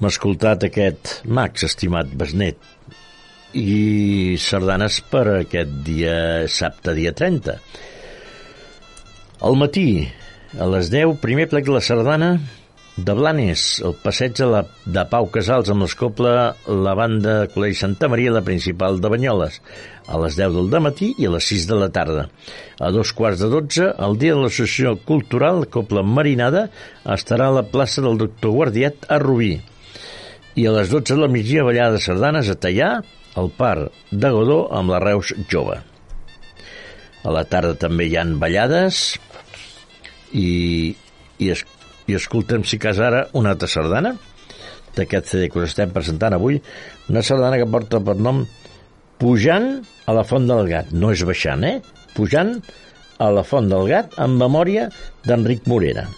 Hem escoltat aquest Max, estimat besnet, i sardanes per aquest dia, dissabte, dia trenta. Al matí, a les deu, primer plec de la sardana de Blanes, el passeig de, la, de Pau Casals amb l'escopla la banda Col·legi Santa Maria, la principal de Banyoles, a les deu del dematí i a les sis de la tarda. A dos quarts de dotze, el dia de l'Associació Cultural Copla Marinada estarà a la plaça del Doctor Guardiet a Rubí. I a les dotze del migdia, ballada de sardanes a Teià, al Parc de Godó amb la Reus Jove. A la tarda també hi ha ballades i, i, es, i escoltem, si cas ara, una altra sardana d'aquest C D que us estem presentant avui, una sardana que porta per nom Pujant a la Font del Gat. No és baixant, eh? Pujant a la Font del Gat en memòria d'Enric Morera.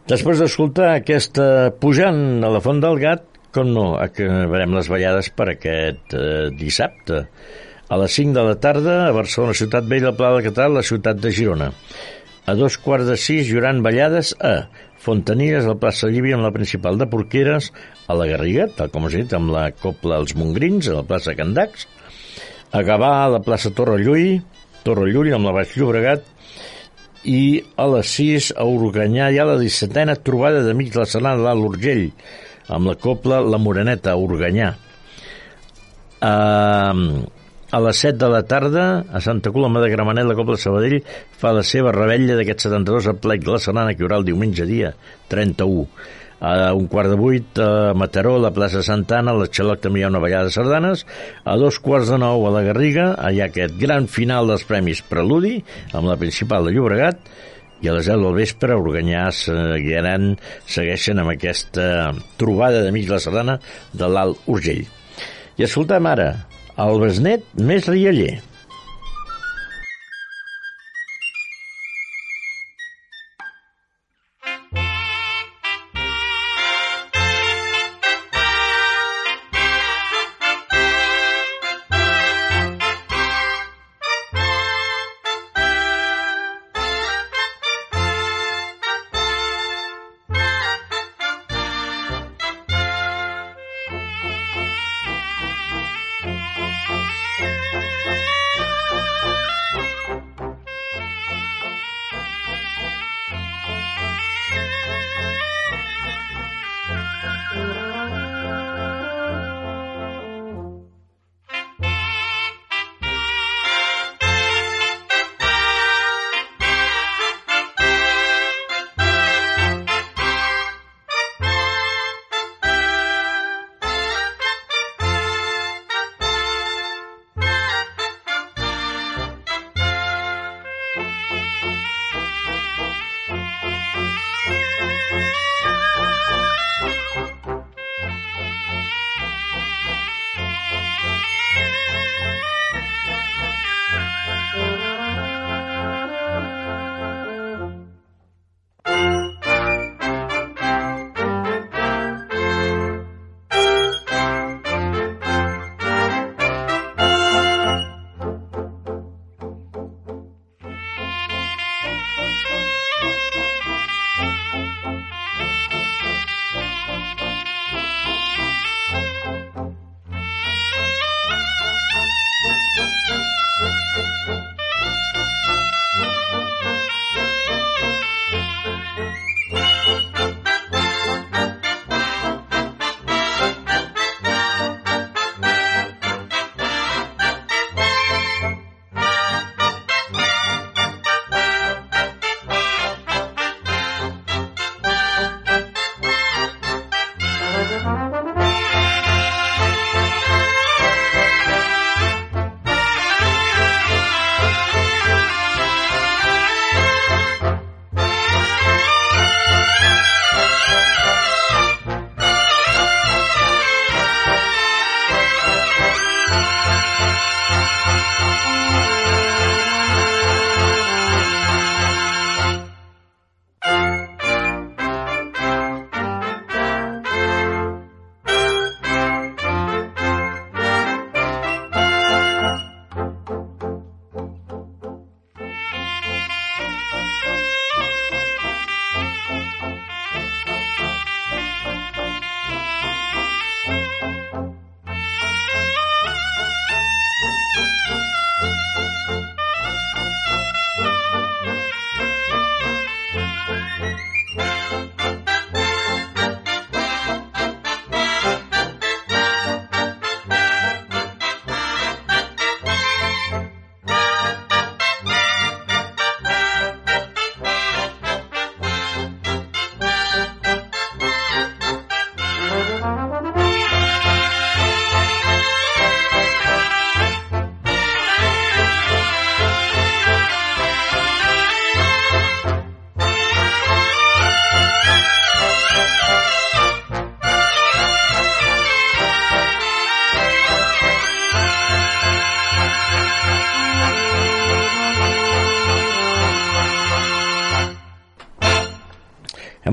Després d'escoltar aquesta Pujant a la Font del Gat, com no, acabarem les ballades per aquest eh, dissabte. A les cinc de la tarda, a Barcelona, Ciutat Vella, Pla del Catral, la ciutat de Girona. A dos quarts de sis hi haurà ballades a Fontanilles, a la plaça Llívia, amb la principal de Porqueres, a la Garriga, tal com us he dit, amb la Copla Els Mongrins, a la plaça Candacs, a Gavà, a la plaça Torrellull, Torrellull, amb la Baix Llobregat, i a les sis a Organyà hi ha la dissetena trobada d'Amics de la Sardana de l'Alt Urgell, amb la Copla La Moreneta, a Organyà. A, a les set de la tarda, a Santa Coloma de Gramenet, la Copla Sabadell fa la seva revetlla d'aquest setanta-dos a plec de la Sardana, que hi haurà el diumenge dia trenta-u. A un quart de vuit a Mataró, a la plaça Santa Anna, a la Xaloc també hi ha una ballada de sardanes. A dos quarts de nou a la Garriga hi ha aquest gran final dels Premis Preludi amb la principal de Llobregat, i a les deu del vespre a Organyà seguiran, segueixen amb aquesta trobada d'Amics de la Sardana de l'Alt Urgell. I escoltem ara el besnet més rialler. Thank you.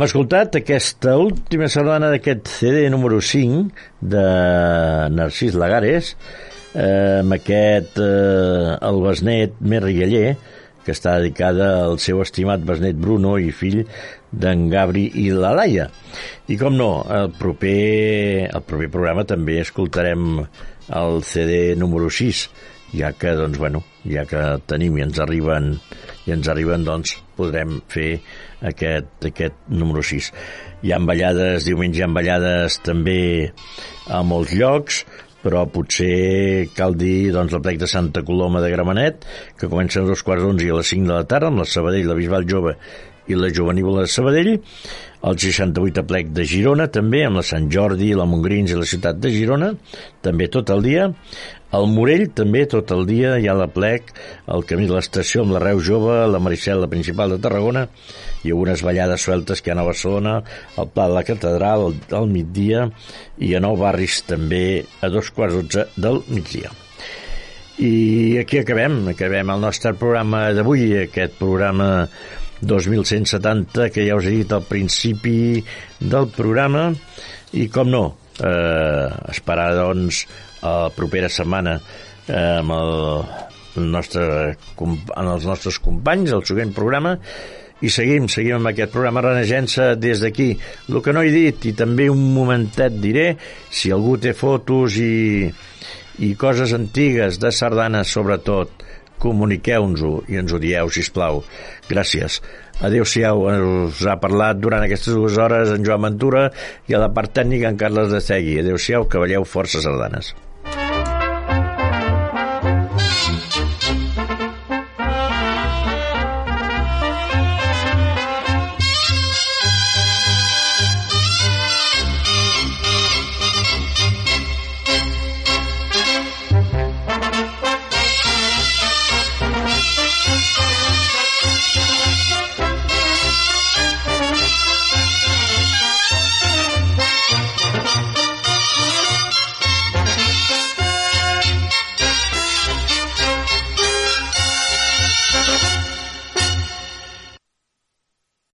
Hem escoltat aquesta última sardana d'aquest C D número cinc de Narcís Lagares, eh, amb aquest eh, el besnet més rialler, que està dedicada al seu estimat besnet Bruno i fill d'en Gabri i la Laia. I com no, el proper, el proper programa també escoltarem el C D número sis, ja que, doncs, bueno, ja que tenim i ens arriben, i ens arriben, doncs, podrem fer aquest, aquest número sis. Hi ha ballades, diumenge hi ha ballades també a molts llocs, però potser cal dir, doncs, el plec de Santa Coloma de Gramenet, que comença a dos quarts d'onze i a les cinc de la tarda, amb la Sabadell, la Bisbal Jove i la Jovenívola de Sabadell, el seixanta-vuit a plec de Girona, també, amb la Sant Jordi, la Montgrins i la ciutat de Girona, també tot el dia. Al Morell, també, tot el dia, hi ha la plec, el Camí de l'Estació amb la Reu Jove, la Maricel, la Principal de Tarragona, i algunes ballades sueltes que hi ha a Barcelona, al Pla de la Catedral, al, al migdia, i a Nou Barris també a dos quarts dotze del migdia. I aquí acabem, acabem el nostre programa d'avui, aquest programa dos mil cent setanta, que ja us he dit al principi del programa, i com no, eh, esperar, doncs, la propera setmana eh, amb el, el nostre, amb els nostres companys, el següent programa, i seguim, seguim amb aquest programa Renaixença des d'aquí. El que no he dit, i també un momentet diré, si algú té fotos i, i coses antigues de sardanes, sobretot, comuniqueu-nos-ho i ens ho dieu, sisplau. Gràcies. Adéu-siau. Us ha parlat durant aquestes dues hores en Joan Ventura i a la part tècnica en Carles de Segui. Adéu-siau, que balleu força sardanes.